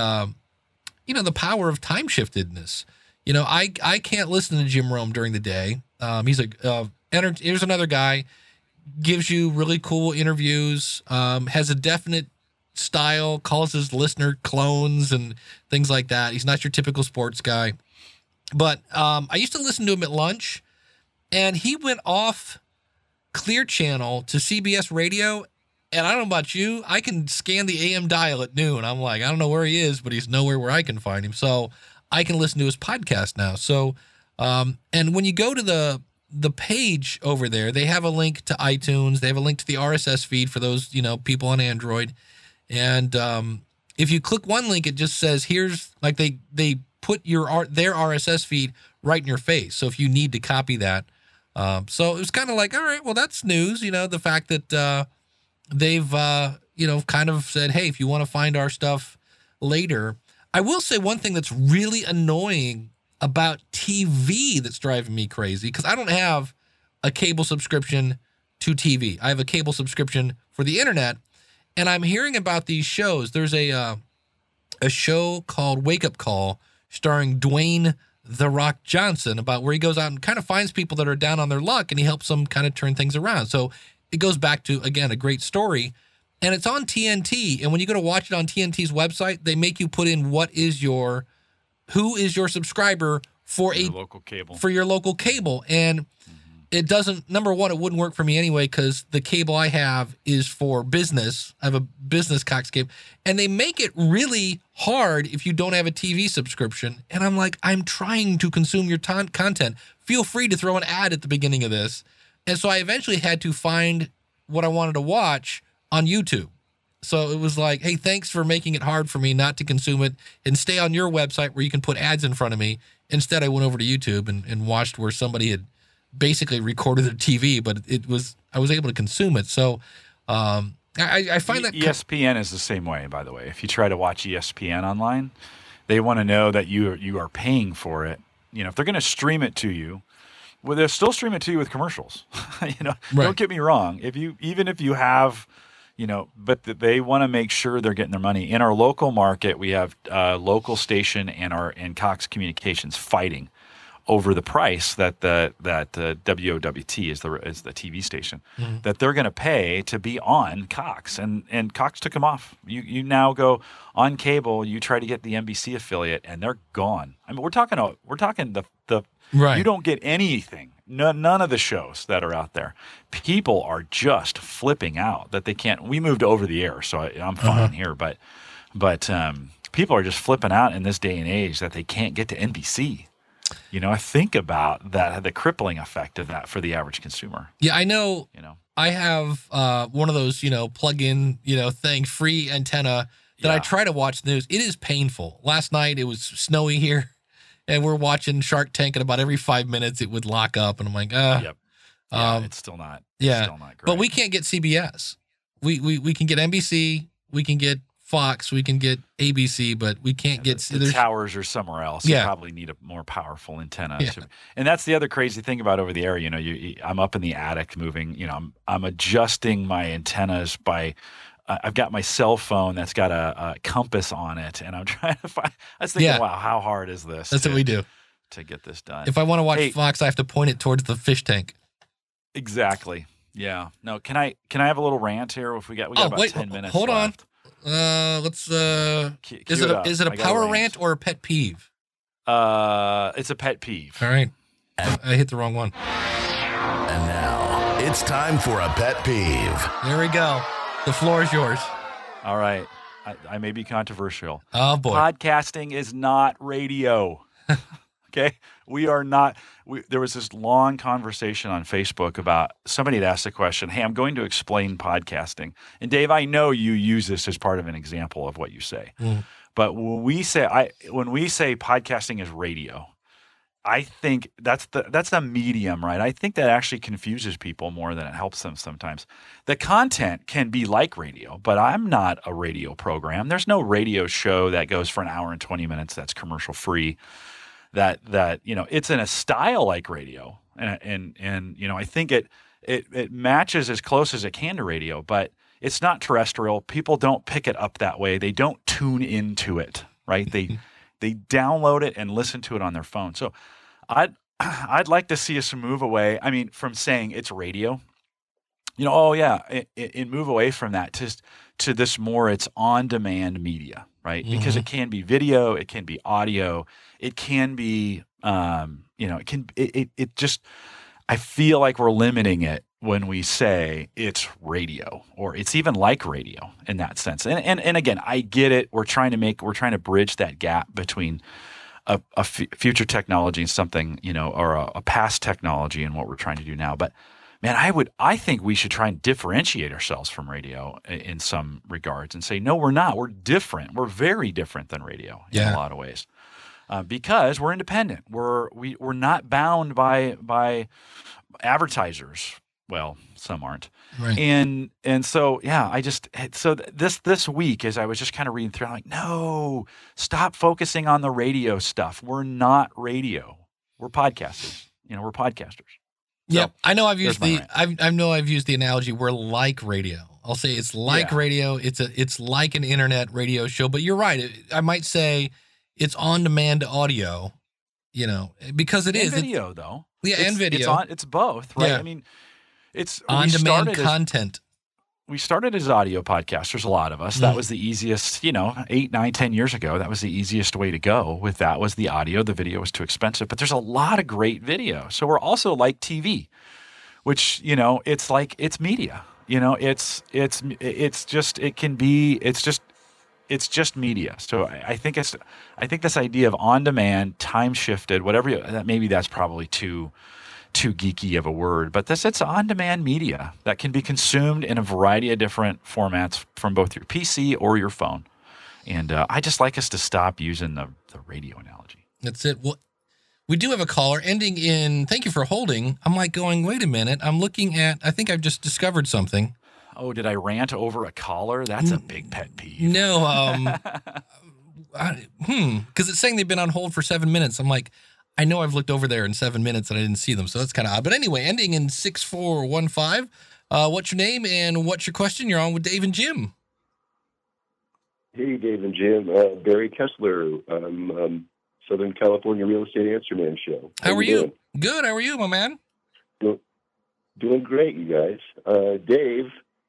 power of time shiftedness. I can't listen to Jim Rome during the day. He's here's another guy, gives you really cool interviews, has a definite style, calls his listener clones and things like that. He's not your typical sports guy. But I used to listen to him at lunch, and he went off Clear Channel to CBS Radio. And I don't know about you, I can scan the AM dial at noon. I'm like, I don't know where he is, but he's nowhere where I can find him. So I can listen to his podcast now. So, and when you go to the page over there, they have a link to iTunes. They have a link to the RSS feed for those, people on Android. And if you click one link, it just says, here's, like, they put their RSS feed right in your face. So if you need to copy that. So it was kind of like, all right, well, that's news. The fact that they've, kind of said, hey, if you want to find our stuff later. I will say one thing that's really annoying about TV that's driving me crazy, because I don't have a cable subscription to TV. I have a cable subscription for the internet, and I'm hearing about these shows. There's a show called Wake Up Call starring Dwayne The Rock Johnson, about where he goes out and kind of finds people that are down on their luck, and he helps them kind of turn things around. So it goes back to, again, a great story. And it's on TNT. And when you go to watch it on TNT's website, they make you put in who is your subscriber for your local cable. And it doesn't, number one, it wouldn't work for me anyway, because the cable I have is for business. I have a business Cox cable. And they make it really hard if you don't have a TV subscription. And I'm like, I'm trying to consume your content. Feel free to throw an ad at the beginning of this. And so I eventually had to find what I wanted to watch on YouTube. So it was like, hey, thanks for making it hard for me not to consume it and stay on your website where you can put ads in front of me. Instead, I went over to YouTube and watched where somebody had basically recorded the TV, but I was able to consume it. So I find that ESPN is the same way, by the way. If you try to watch ESPN online, they want to know that you are paying for it. If they're going to stream it to you, well, they'll still stream it to you with commercials. Right. Don't get me wrong. Even if you have, but they want to make sure they're getting their money. In our local market, we have local station and Cox Communications fighting over the price that WOWT is the TV station that they're going to pay to be on Cox, and Cox took them off. You now go on cable, you try to get the NBC affiliate, and they're gone. I mean, we're talking the right. You don't get anything. None of the shows that are out there. People are just flipping out that they can't. We moved over the air, so I'm fine here, but people are just flipping out in this day and age that they can't get to NBC. I think about that, the crippling effect of that for the average consumer. Yeah, I know. I have one of those, plug-in, thing, free antenna that I try to watch the news. It is painful. Last night it was snowy here, and we're watching Shark Tank, and about every 5 minutes it would lock up, and I'm like, Yep. It's still not. Yeah, still not great. But we can't get CBS. We can get NBC. We can get Fox, we can get ABC, but we can't get the towers are somewhere else. Yeah. You probably need a more powerful antenna. Yeah. And that's the other crazy thing about over the air. I'm up in the attic moving. I'm adjusting my antennas by. I've got my cell phone that's got a compass on it, and I'm trying to find. I was thinking, wow, how hard is this? That's what we do to get this done. If I want to watch Fox, I have to point it towards the fish tank. Exactly. Yeah. No. Can I have a little rant here? If we got about 10 minutes. Hold left. on. Let's. Is it a power rant or a pet peeve? It's a pet peeve. All right. I hit the wrong one. And now it's time for a pet peeve. There we go. The floor is yours. All right. I may be controversial. Oh boy. Podcasting is not radio. Okay. We are not. There was this long conversation on Facebook about somebody had asked the question, hey, I'm going to explain podcasting. And Dave, I know you use this as part of an example of what you say. But when we say podcasting is radio, I think that's the medium, right? I think that actually confuses people more than it helps them sometimes. The content can be like radio, but I'm not a radio program. There's no radio show that goes for an hour and 20 minutes that's commercial free. That it's in a style like radio, and I think it matches as close as it can to radio, but it's not terrestrial. People don't pick it up that way. They don't tune into it, right? They download it and listen to it on their phone. So I'd like to see us move away. I mean, from saying it's radio, and move away from that to this more it's on-demand media, right? Because it can be video, it can be audio, it can be, it just, I feel like we're limiting it when we say it's radio or it's even like radio in that sense. And again, I get it. We're trying to bridge that gap between a future technology and something, or a past technology and what we're trying to do now. But man, I think we should try and differentiate ourselves from radio in some regards and say, no, we're not. We're different. We're very different than radio in a lot of ways. Because we're independent. We're not bound by advertisers. Well, some aren't. Right. And so this week as I was just kind of reading through, I'm like, no, stop focusing on the radio stuff. We're not radio. We're podcasters. We're podcasters. Yeah, so, I know I've used the analogy. We're like radio. I'll say it's like radio. It's like an internet radio show. But you're right. I might say it's on-demand audio. Because it is video though. Yeah, and video. It's both, right? Yeah. I mean, it's on-demand content. We started as audio podcasters, a lot of us. That was the easiest, 8, 9, 10 years ago. That was the easiest way to go with that was the audio. The video was too expensive. But there's a lot of great video. So we're also like TV, which, it's media. It's just media. So I think this idea of on-demand, time-shifted, whatever, maybe that's probably too geeky of a word, but it's on-demand media that can be consumed in a variety of different formats from both your PC or your phone. And I just like us to stop using the radio analogy. That's it. Well, We do have a caller ending in, thank you for holding. I'm like going, wait a minute. I'm looking at, I think I've just discovered something. Oh, did I rant over a caller? That's a big pet peeve. No, because it's saying they've been on hold for 7 minutes. I'm like, I know I've looked over there in 7 minutes and I didn't see them, so that's kind of odd. But anyway, ending in 6415. What's your name and what's your question? You're on with Dave and Jim. Hey, Dave and Jim. Barry Kessler, Southern California Real Estate Answer Man Show. How are you? Doing? Good. How are you, my man? Doing great, you guys. Dave,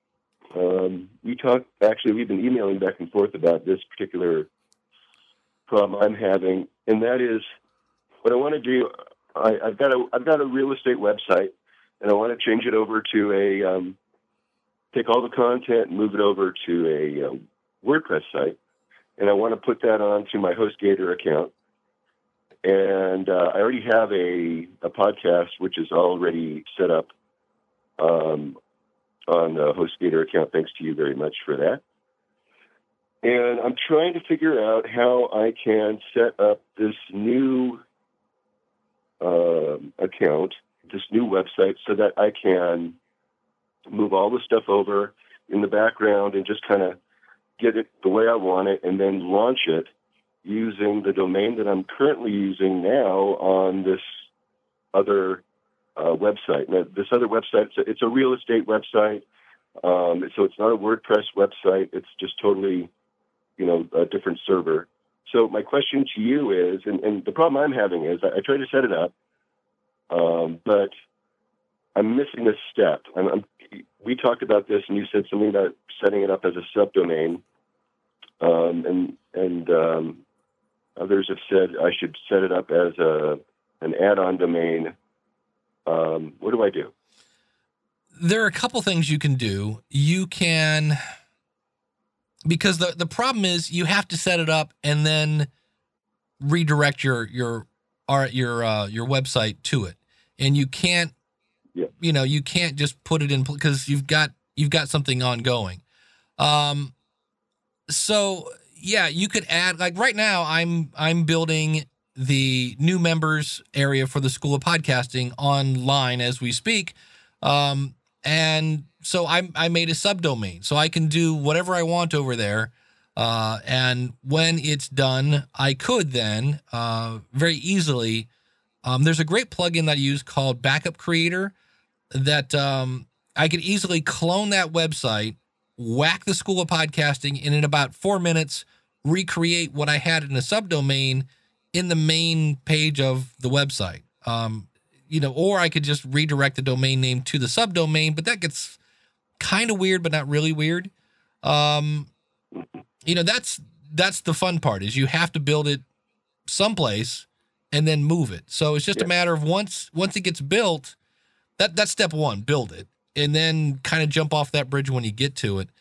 we've been emailing back and forth about this particular problem I'm having, and that is what I want to do. I've got a real estate website, and I want to change it over to take all the content and move it over to a WordPress site, and I want to put that onto my HostGator account. And I already have a podcast which is already set up on the HostGator account. Thanks to you very much for that. And I'm trying to figure out how I can set up this new account, this new website, so that I can move all the stuff over in the background and just kind of get it the way I want it, and then launch it using the domain that I'm currently using now on this other website. Now, this other website, it's a real estate website, so it's not a WordPress website. It's just totally, a different server. So my question to you is, and the problem I'm having is I try to set it up, but I'm missing a step. We talked about this, and you said something about setting it up as a subdomain, and others have said I should set it up as an add-on domain. What do I do? There are a couple things you can do. You can, because the problem is you have to set it up and then redirect your website to it, and you can't. Yeah. You can't just put it in because you've got something ongoing. So yeah, you could add, like right now I'm building the new members area for the School of Podcasting online as we speak. And so I made a subdomain so I can do whatever I want over there. And when it's done, I could then very easily, there's a great plugin that I use called Backup Creator that I could easily clone that website, whack the School of Podcasting, and in about 4 minutes, recreate what I had in a subdomain in the main page of the website. Or I could just redirect the domain name to the subdomain, but that gets kind of weird, but not really weird. That's the fun part, is you have to build it someplace and then move it. So it's just a matter of once it gets built, that's step one, build it, and then kind of jump off that bridge when you get to it.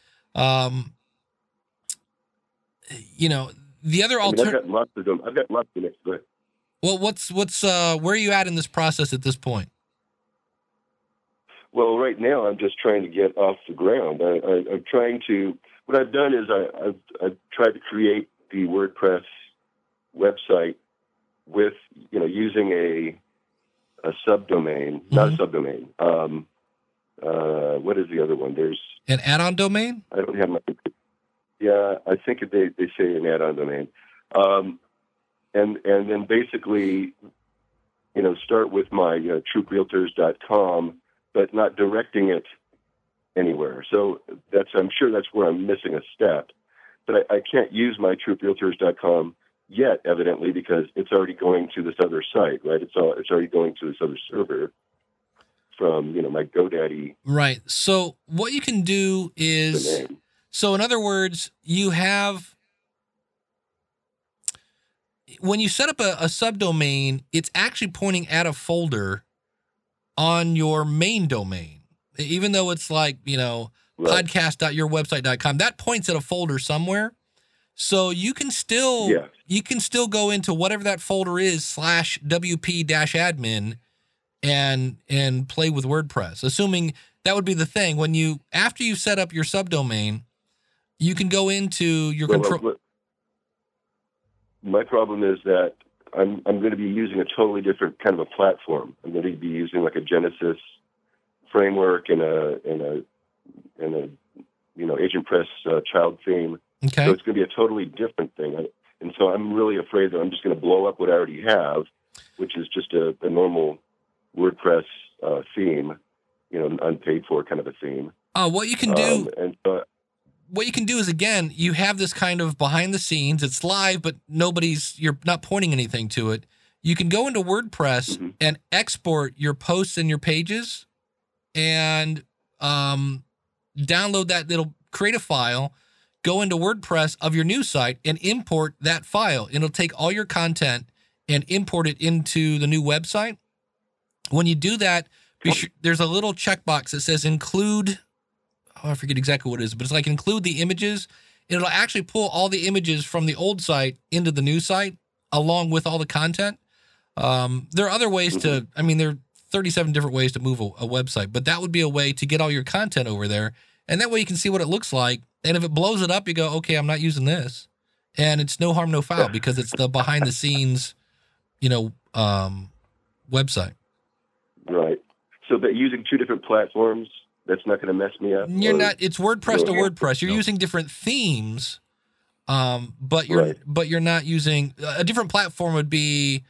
The other alternative. I've got lots of it. But well, what's where are you at in this process at this point? Well, right now I'm just trying to get off the ground. I'm trying to. What I've done is I've tried to create the WordPress website with using a subdomain, not a subdomain. What is the other one? There's an add-on domain. I don't have my. Yeah, I think they say an add-on domain, and then basically, start with my trooprealtors.com, but not directing it anywhere. So I'm sure that's where I'm missing a step. But I can't use my trooprealtors.com yet, evidently, because it's already going to this other site, right? It's already going to this other server from my GoDaddy. Right. So what you can do is. So in other words, you have, when you set up a subdomain, it's actually pointing at a folder on your main domain. Even though it's like, right. podcast.yourwebsite.com, that points at a folder somewhere. So you can still go into whatever that folder is /WP-admin and play with WordPress, assuming that would be the thing. After you set up your subdomain, you can go into your control. My problem is that I'm going to be using a totally different kind of a platform. I'm going to be using like a Genesis framework and a AgentPress child theme. Okay. So it's going to be a totally different thing. And so I'm really afraid that I'm just going to blow up what I already have, which is just a normal WordPress theme, unpaid for kind of a theme. What you can do, what you can do is, again, you have this kind of behind the scenes. It's live, but you're not pointing anything to it. You can go into WordPress and export your posts and your pages, and download that. It'll create a file. Go into WordPress of your new site and import that file. It'll take all your content and import it into the new website. When you do that, there's a little checkbox that says include. I forget exactly what it is, but it's like include the images. It'll actually pull all the images from the old site into the new site along with all the content. There are other ways there are 37 different ways to move a website, but that would be a way to get all your content over there. And that way you can see what it looks like. And if it blows it up, you go, okay, I'm not using this. And it's no harm, no foul, because it's the behind the scenes, website. Right. So that using two different platforms, that's not going to mess me up? It's WordPress to WordPress. You're using different themes, but you're not using a different platform would be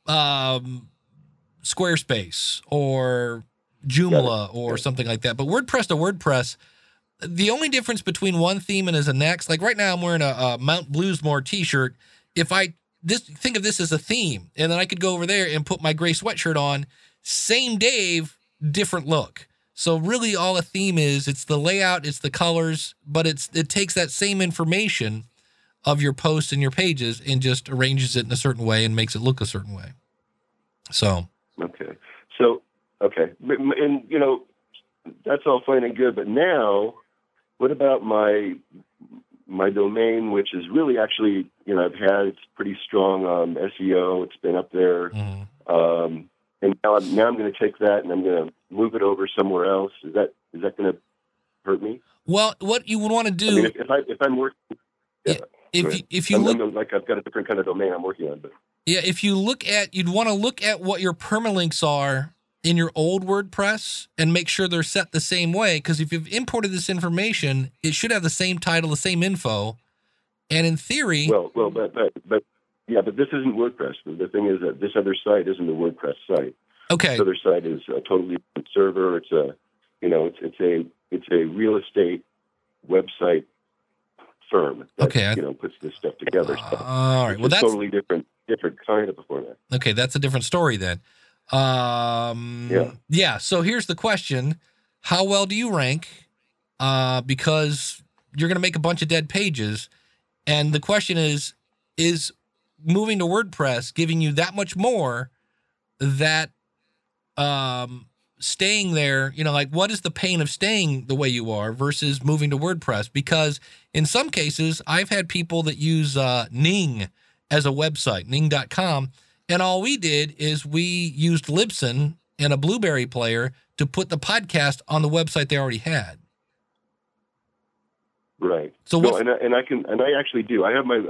Squarespace or Joomla or something like that. But WordPress to WordPress, the only difference between one theme and the next, like right now I'm wearing a Mount Bluesmore t-shirt. If I think of this as a theme, and then I could go over there and put my gray sweatshirt on, same Dave, different look. So really all a theme is, it's the layout, it's the colors, but it takes that same information of your posts and your pages and just arranges it in a certain way and makes it look a certain way. So. Okay. And, that's all fine and good, but now what about my domain, which is really actually, I've had, it's pretty strong SEO. It's been up there. Mm-hmm. And now I'm going to take that and I'm going to move it over somewhere else. Is that going to hurt me? Well, what you would want to do, if I'm working, if you look, like I've got a different kind of domain I'm working on, but if you you'd want to look at what your permalinks are in your old WordPress and make sure they're set the same way. Because if you've imported this information, it should have the same title, the same info, and in theory, but this isn't WordPress. The thing is that this other site isn't a WordPress site. Okay. This other site is a totally different server. It's a real estate website firm that, puts this stuff together. All right. Well, that's totally different kind of a format. Okay, that's a different story then. Yeah. So here's the question: how well do you rank? Because you're going to make a bunch of dead pages, and the question is moving to WordPress giving you that much more that staying there, what is the pain of staying the way you are versus moving to WordPress? Because in some cases, I've had people that use Ning as a website, ning.com, and all we did is we used Libsyn and a Blueberry player to put the podcast on the website they already had. Right. So I actually do.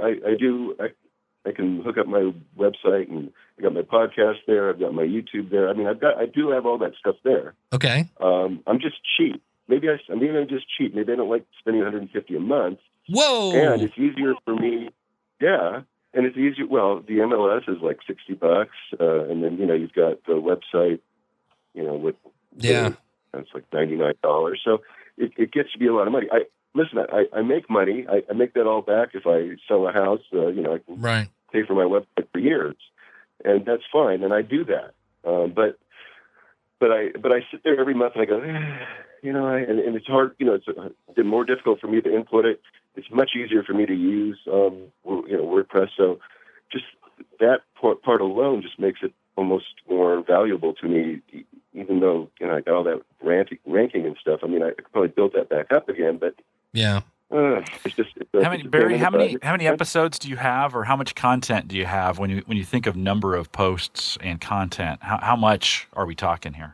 I can hook up my website, and I got my podcast there. I've got my YouTube there. I mean, I do have all that stuff there. Okay. I'm just cheap. Maybe I'm just cheap. Maybe I don't like spending $150 a month. Whoa. And it's easier for me. Yeah. And it's easier. Well, the MLS is like $60, and then you've got the website, it's like $99. So it gets to be a lot of money. I make money. I make that all back if I sell a house. I can pay for my website for years, and that's fine. And I do that. But I sit there every month and I go, and it's hard. It's been more difficult for me to input it. It's much easier for me to use, WordPress. So just that part alone just makes it almost more valuable to me, even though, I got all that ranking and stuff. I mean, I could probably build that back up again, but yeah. How many episodes do you have, or how much content do you have when you think of number of posts and content? How much are we talking here?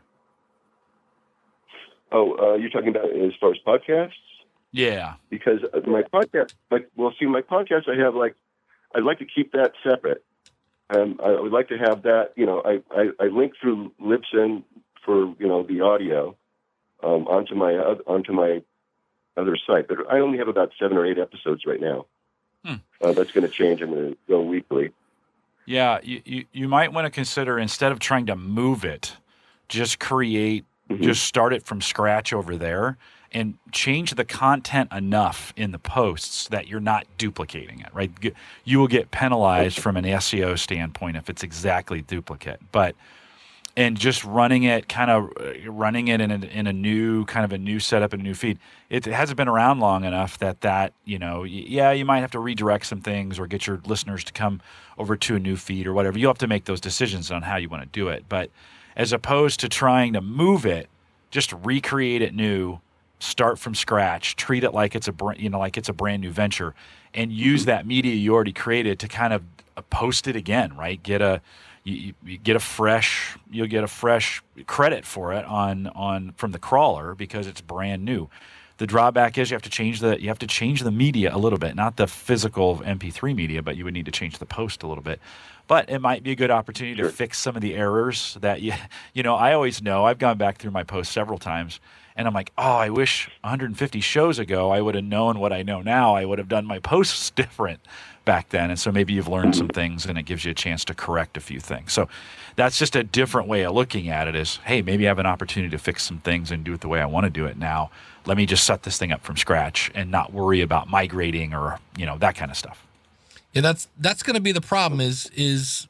Oh, you're talking about as far as podcasts? Yeah. Because my podcast, my podcast, I have I'd like to keep that separate. I would like to have that. I link through Libsyn for the audio onto my other site, but I only have about 7 or 8 episodes right now. That's going to change. I'm going to go weekly. Yeah, you might want to consider, instead of trying to move it, just just start it from scratch over there and change the content enough in the posts that you're not duplicating it, right? You will get penalized from an SEO standpoint if it's exactly duplicate, and just running it in a new setup, a new feed. It hasn't been around long enough that you might have to redirect some things or get your listeners to come over to a new feed or whatever. You'll have to make those decisions on how you want to do it. But as opposed to trying to move it, just recreate it new, start from scratch, treat it like it's a brand new venture, and use that media you already created to kind of post it again, right? You'll get a fresh credit for it from the crawler because it's brand new. The drawback is you have to change the media a little bit, not the physical MP3 media, but you would need to change the post a little bit. But it might be a good opportunity to fix some of the errors that I always know. I've gone back through my posts several times, and I'm like, oh, I wish 150 shows ago I would have known what I know now. I would have done my posts different back then. And so maybe you've learned some things, and it gives you a chance to correct a few things. So that's just a different way of looking at it, is, hey, maybe I have an opportunity to fix some things and do it the way I want to do it now. Let me just set this thing up from scratch and not worry about migrating or, that kind of stuff. Yeah, that's going to be the problem is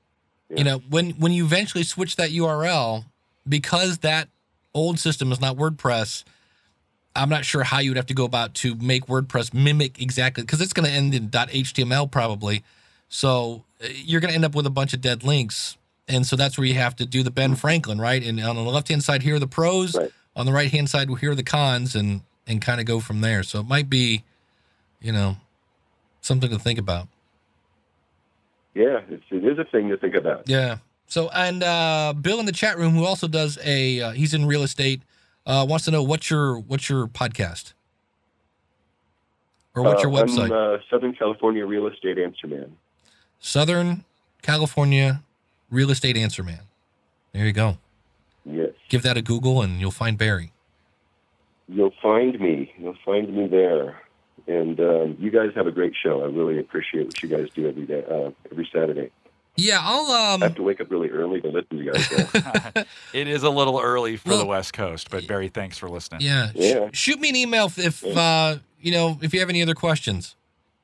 when you eventually switch that URL, because that old system is not WordPress, I'm not sure how you would have to go about to make WordPress mimic exactly, because it's going to end in .html probably. So you're going to end up with a bunch of dead links. And so that's where you have to do the Ben Franklin, right? And on the left-hand side, here are the pros. Right. On the right-hand side, here are the cons, and kind of go from there. So it might be, something to think about. Yeah, it is a thing to think about. Yeah. So, and Bill in the chat room, who also does he's in real estate, wants to know what's your podcast, or what's your website? I'm Southern California Real Estate Answer Man. Southern California Real Estate Answer Man. There you go. Yes. Give that a Google, and you'll find Barry. You'll find me. You'll find me there. And you guys have a great show. I really appreciate what you guys do every day, every Saturday. Yeah, I have to wake up really early to listen to you guys. It is a little early for the West Coast, but Barry, thanks for listening. Yeah. Shoot me an email if you have any other questions.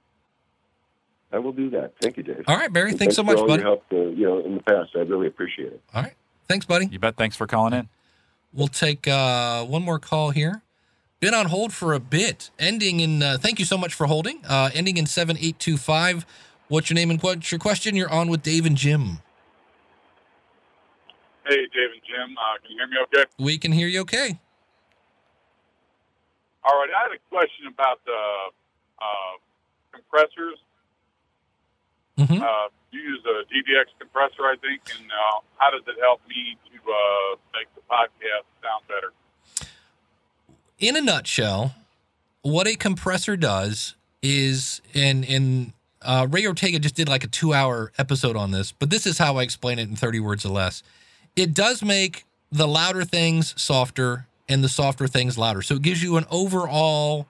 I will do that. Thank you, Dave. All right, Barry. Thanks so much, buddy. Your help, in the past. I really appreciate it. All right. Thanks, buddy. You bet. Thanks for calling in. We'll take one more call here. Been on hold for a bit. Ending in, thank you so much for holding. Ending in 7825. What's your name and what's your question? You're on with Dave and Jim. Hey, Dave and Jim. Can you hear me okay? We can hear you okay. All right. I had a question about the compressors. Mm-hmm. You use a DBX compressor, I think, and how does it help me to make the podcast sound better? In a nutshell, what a compressor does is, and Ray Ortega just did like a 2-hour episode on this, but this is how I explain it in 30 words or less. It does make the louder things softer and the softer things louder. So it gives you an overall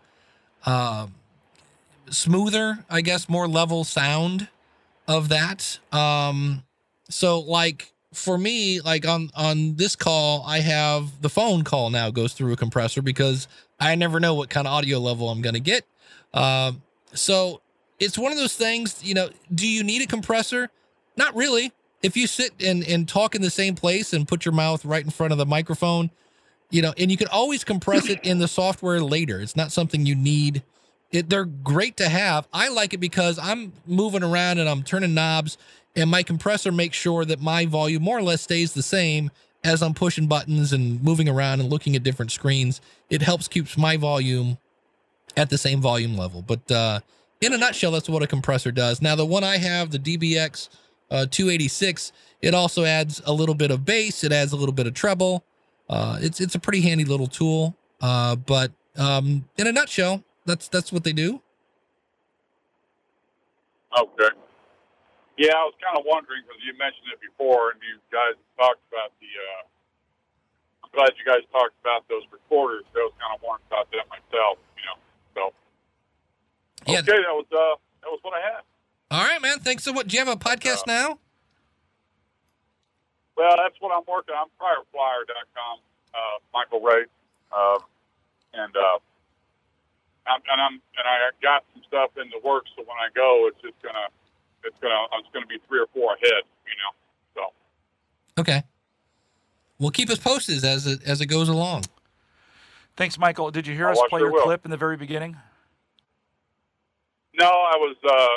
smoother, I guess, more level sound of that. So like for me, like on this call, I have the phone call now goes through a compressor because I never know what kind of audio level I'm going to get. So it's one of those things, do you need a compressor? Not really. If you sit and talk in the same place and put your mouth right in front of the microphone, and you can always compress it in the software later. It's not something you need. They're great to have. I like it because I'm moving around and I'm turning knobs, and my compressor makes sure that my volume more or less stays the same as I'm pushing buttons and moving around and looking at different screens. It helps keeps my volume at the same volume level. But in a nutshell, that's what a compressor does. Now, the one I have, the DBX 286, it also adds a little bit of bass. It adds a little bit of treble. It's a pretty handy little tool. But in a nutshell, that's what they do. Okay. Yeah, I was kind of wondering because you mentioned it before, and you guys talked about the. I'm glad you guys talked about those recorders. I was kind of wondering about that myself, So. Yeah. Okay, that was what I had. All right, man. Thanks so much. Do you have a podcast now? Well, that's what I'm working on. Fireflyer.com, Michael Ray, and I got some stuff in the works. So when I go, it's gonna be 3 or 4 ahead. So. Okay. Well, keep us posted as it goes along. Thanks, Michael. Did you hear us play your clip in the very beginning? No, I was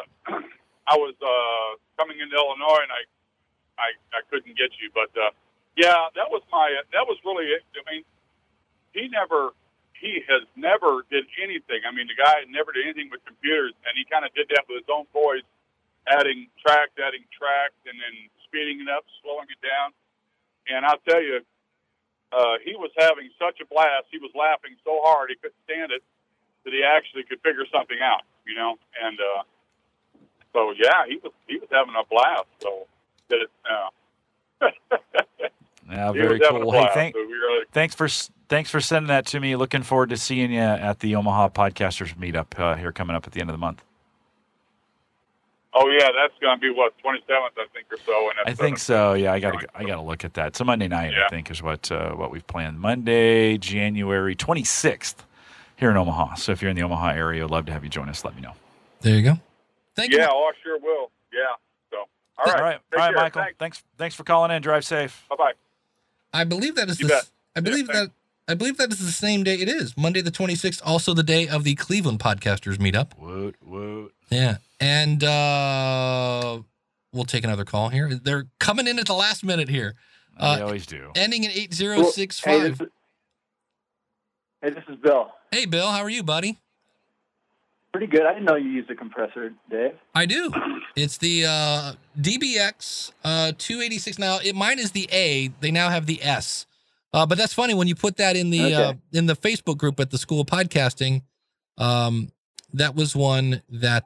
coming into Illinois, and I couldn't get you, but yeah, that was really it. I mean, he has never did anything. I mean, the guy never did anything with computers, and he kind of did that with his own voice, adding track, and then speeding it up, slowing it down. And I'll tell you, he was having such a blast. He was laughing so hard he couldn't stand it that he actually could figure something out, And so yeah, he was having a blast. So did it. Yeah, very cool. Hey, thanks for sending that to me. Looking forward to seeing you at the Omaha Podcasters Meetup here coming up at the end of the month. Oh yeah, that's going to be what 27th, I think, or so. And I think so. Yeah, I got to look at that. It's a Monday night, I think, is what we've planned. Monday, January 26th, here in Omaha. So if you're in the Omaha area, I'd love to have you join us. Let me know. There you go. Thank you. Yeah, I sure will. Yeah. So all right, Michael. Thanks for calling in. Drive safe. Bye-bye. I believe that is I believe that is the same day it is. Monday the 26th, also the day of the Cleveland Podcasters Meetup. Woot. Yeah. And we'll take another call here. They're coming in at the last minute here. They always do. Ending in 8065. Hey, this is Bill. Hey, Bill. How are you, buddy? Pretty good. I didn't know you used a compressor, Dave. I do. It's the DBX 286. Now, mine is the A. They now have the S. But that's funny when you put that in the Facebook group at the School of Podcasting. That was one that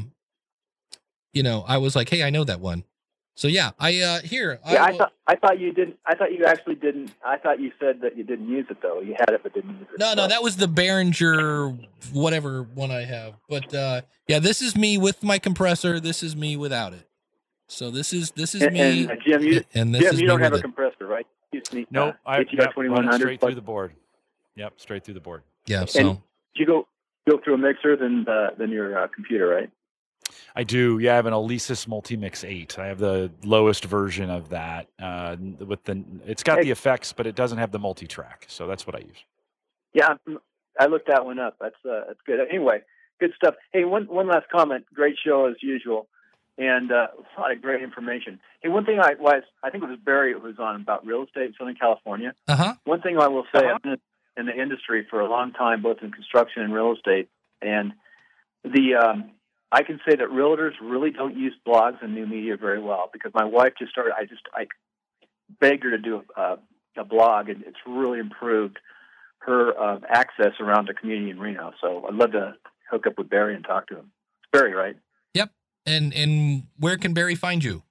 I was like, hey, I know that one. So yeah, I thought you didn't. I thought you actually didn't. I thought you said that you didn't use it though. You had it but didn't use it. No, that was the Behringer whatever one I have. But yeah, this is me with my compressor. This is me without it. So this is me. And Jim, you don't have a compressor, right? No, I got 2100 straight through the board. Yep, straight through the board. Yeah. So and you go through a mixer than your computer, right? I do. Yeah, I have an Alesis Multimix 8. I have the lowest version of that. It's got the effects, but it doesn't have the multi-track. So that's what I use. Yeah, I looked that one up. That's good. Anyway, good stuff. Hey, one last comment. Great show as usual, and a lot of great information. Hey, one thing I think it was Barry who was on about real estate in Southern California. One thing I will say, I've been in the industry for a long time, both in construction and real estate, and I can say that realtors really don't use blogs and new media very well because my wife just started. I begged her to do a blog, and it's really improved her access around the community in Reno. So I'd love to hook up with Barry and talk to him. It's Barry, right? Yep. And where can Barry find you?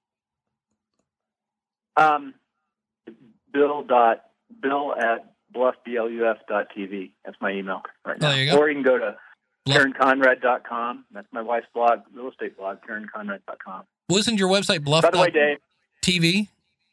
Bill at bluff.tv. That's my email right now. Oh, there you go. Or you can go to KarenConrad.com. That's my wife's blog, real estate blog, KarenConrad.com. Wasn't your website Bluff? By the way, Dave, TV?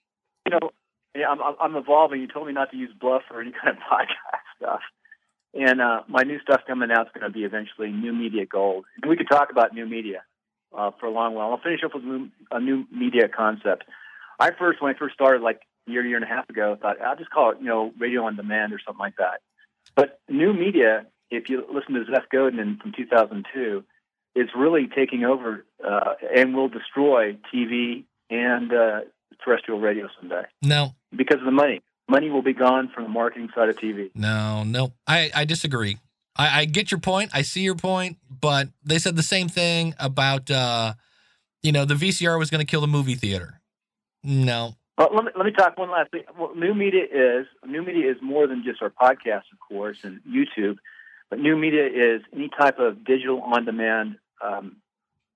I'm evolving. You told me not to use Bluff or any kind of podcast stuff. And my new stuff coming out is going to be eventually New Media Gold. And we could talk about new media for a long while. I'll finish up with a new media concept. When I first started like a year and a half ago, I thought I'll just call it, radio on demand or something like that. But new media, if you listen to Seth Godin from 2002, is really taking over and will destroy TV and terrestrial radio someday. No. Because of the money. Money will be gone from the marketing side of TV. No. I disagree. I get your point. I see your point. But they said the same thing about, the VCR was going to kill the movie theater. No. Well, let me talk one last thing. Well, new media is more than just our podcasts, of course, and YouTube. But new media is any type of digital on-demand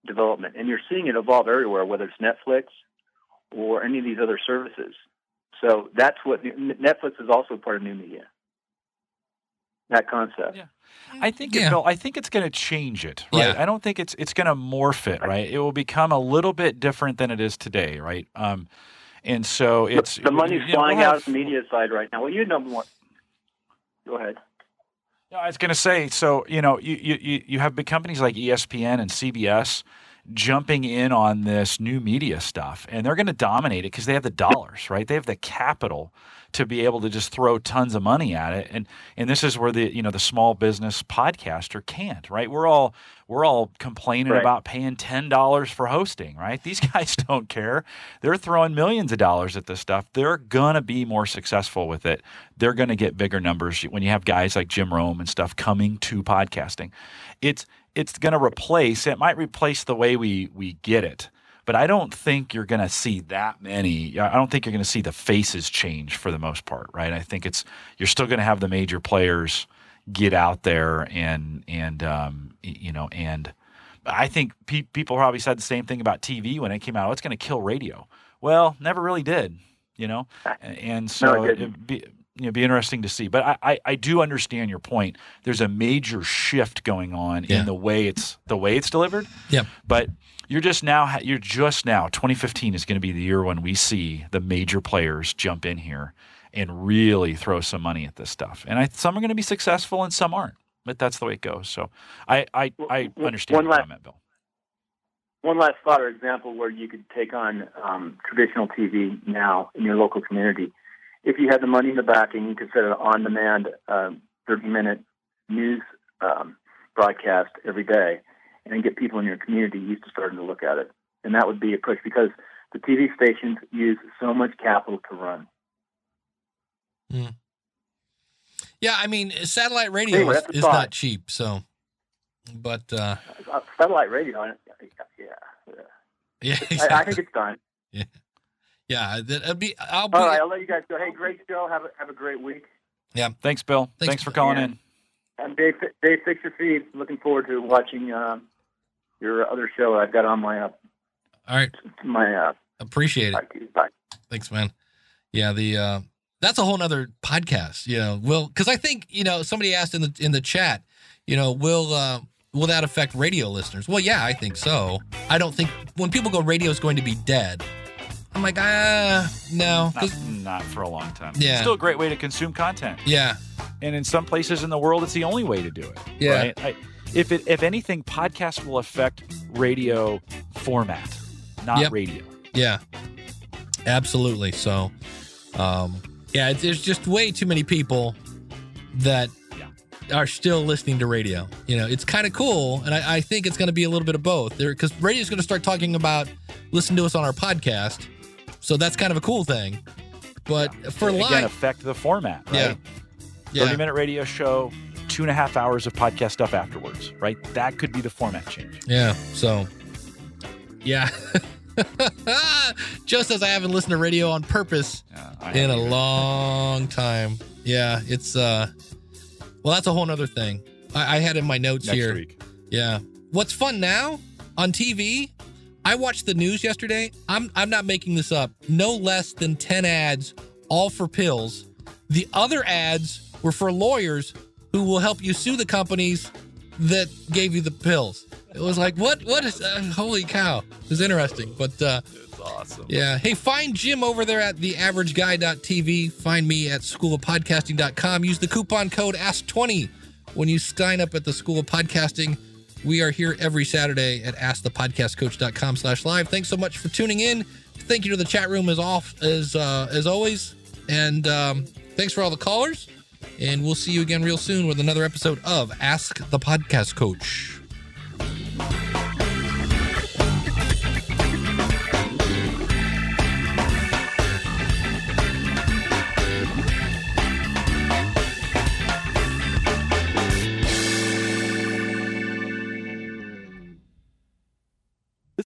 development, and you're seeing it evolve everywhere, whether it's Netflix or any of these other services. So that's what Netflix is also part of new media. That concept. Yeah. I think it's going to change it, right? Yeah. I don't think it's going to morph it, right? It will become a little bit different than it is today, right? And so it's the money's flying out of the media side right now. Well, you know more. Go ahead. No, I was going to say, so you have big companies like ESPN and CBS jumping in on this new media stuff, and they're going to dominate it because they have the dollars, right? They have the capital to be able to just throw tons of money at it, and this is where the small business podcaster can't, right? We're all complaining about paying $10 for hosting, right? These guys don't care. They're throwing millions of dollars at this stuff. They're gonna be more successful with it. They're gonna get bigger numbers when you have guys like Jim Rome and stuff coming to podcasting. It's gonna replace. It might replace the way we get it. But I don't think you're going to see that many. I don't think you're going to see the faces change for the most part, right? I think you're still going to have the major players get out there and I think people probably said the same thing about TV when it came out. Oh, it's going to kill radio. Well, never really did, and so it'd be interesting to see. But I do understand your point. There's a major shift going on in the way it's delivered. Yeah, but. You're just now 2015 is going to be the year when we see the major players jump in here and really throw some money at this stuff. And some are going to be successful and some aren't, but that's the way it goes. So I understand your comment, Bill. One last thought or example where you could take on traditional TV now in your local community. If you had the money in the backing, you could set an on-demand 30-minute news broadcast every day, and get people in your community used to starting to look at it. And that would be a push because the TV stations use so much capital to run. Mm. Yeah, I mean, satellite radio is not cheap, so. But satellite radio, yeah, exactly. I think it's time. Yeah, that'd be. All right, I'll let you guys go. Hey, great show. Have a great week. Yeah, thanks, Bill. Thanks for calling in. And Dave, fix your feed. Looking forward to watching your other show I've got on my all right, appreciate it. Bye. Thanks, man. Yeah, that's a whole nother podcast. Because I think somebody asked in the chat, will that affect radio listeners? Well, yeah, I think so. I don't think when people go radio is going to be dead. I'm like, no. Not for a long time. Yeah. It's still a great way to consume content. Yeah. And in some places in the world, it's the only way to do it. Yeah. Right? If anything, podcasts will affect radio format, not radio. Yeah. Absolutely. So, there's just way too many people that are still listening to radio. It's kind of cool, and I think it's going to be a little bit of both. Because radio is going to start talking about listen to us on our podcast. So that's kind of a cool thing. But for live... Again, affect the format, right? Yeah. 30-minute radio show, 2.5 hours of podcast stuff afterwards, right? That could be the format change. Yeah, so... Yeah. Joe says I haven't listened to radio on purpose in a long time. Yeah, it's... Well, that's a whole other thing. I had in my notes Next here. week. Yeah. What's fun now on TV... I watched the news yesterday. I'm not making this up. No less than 10 ads, all for pills. The other ads were for lawyers who will help you sue the companies that gave you the pills. It was like, what is, holy cow. It was interesting, but, it's awesome. Yeah. Hey, find Jim over there at theaverageguy.tv. Find me at schoolofpodcasting.com. Use the coupon code ASK20 when you sign up at the School of Podcasting. We are here every Saturday at askthepodcastcoach.com/live. Thanks so much for tuning in. Thank you to the chat room as always. And thanks for all the callers. And we'll see you again real soon with another episode of Ask the Podcast Coach.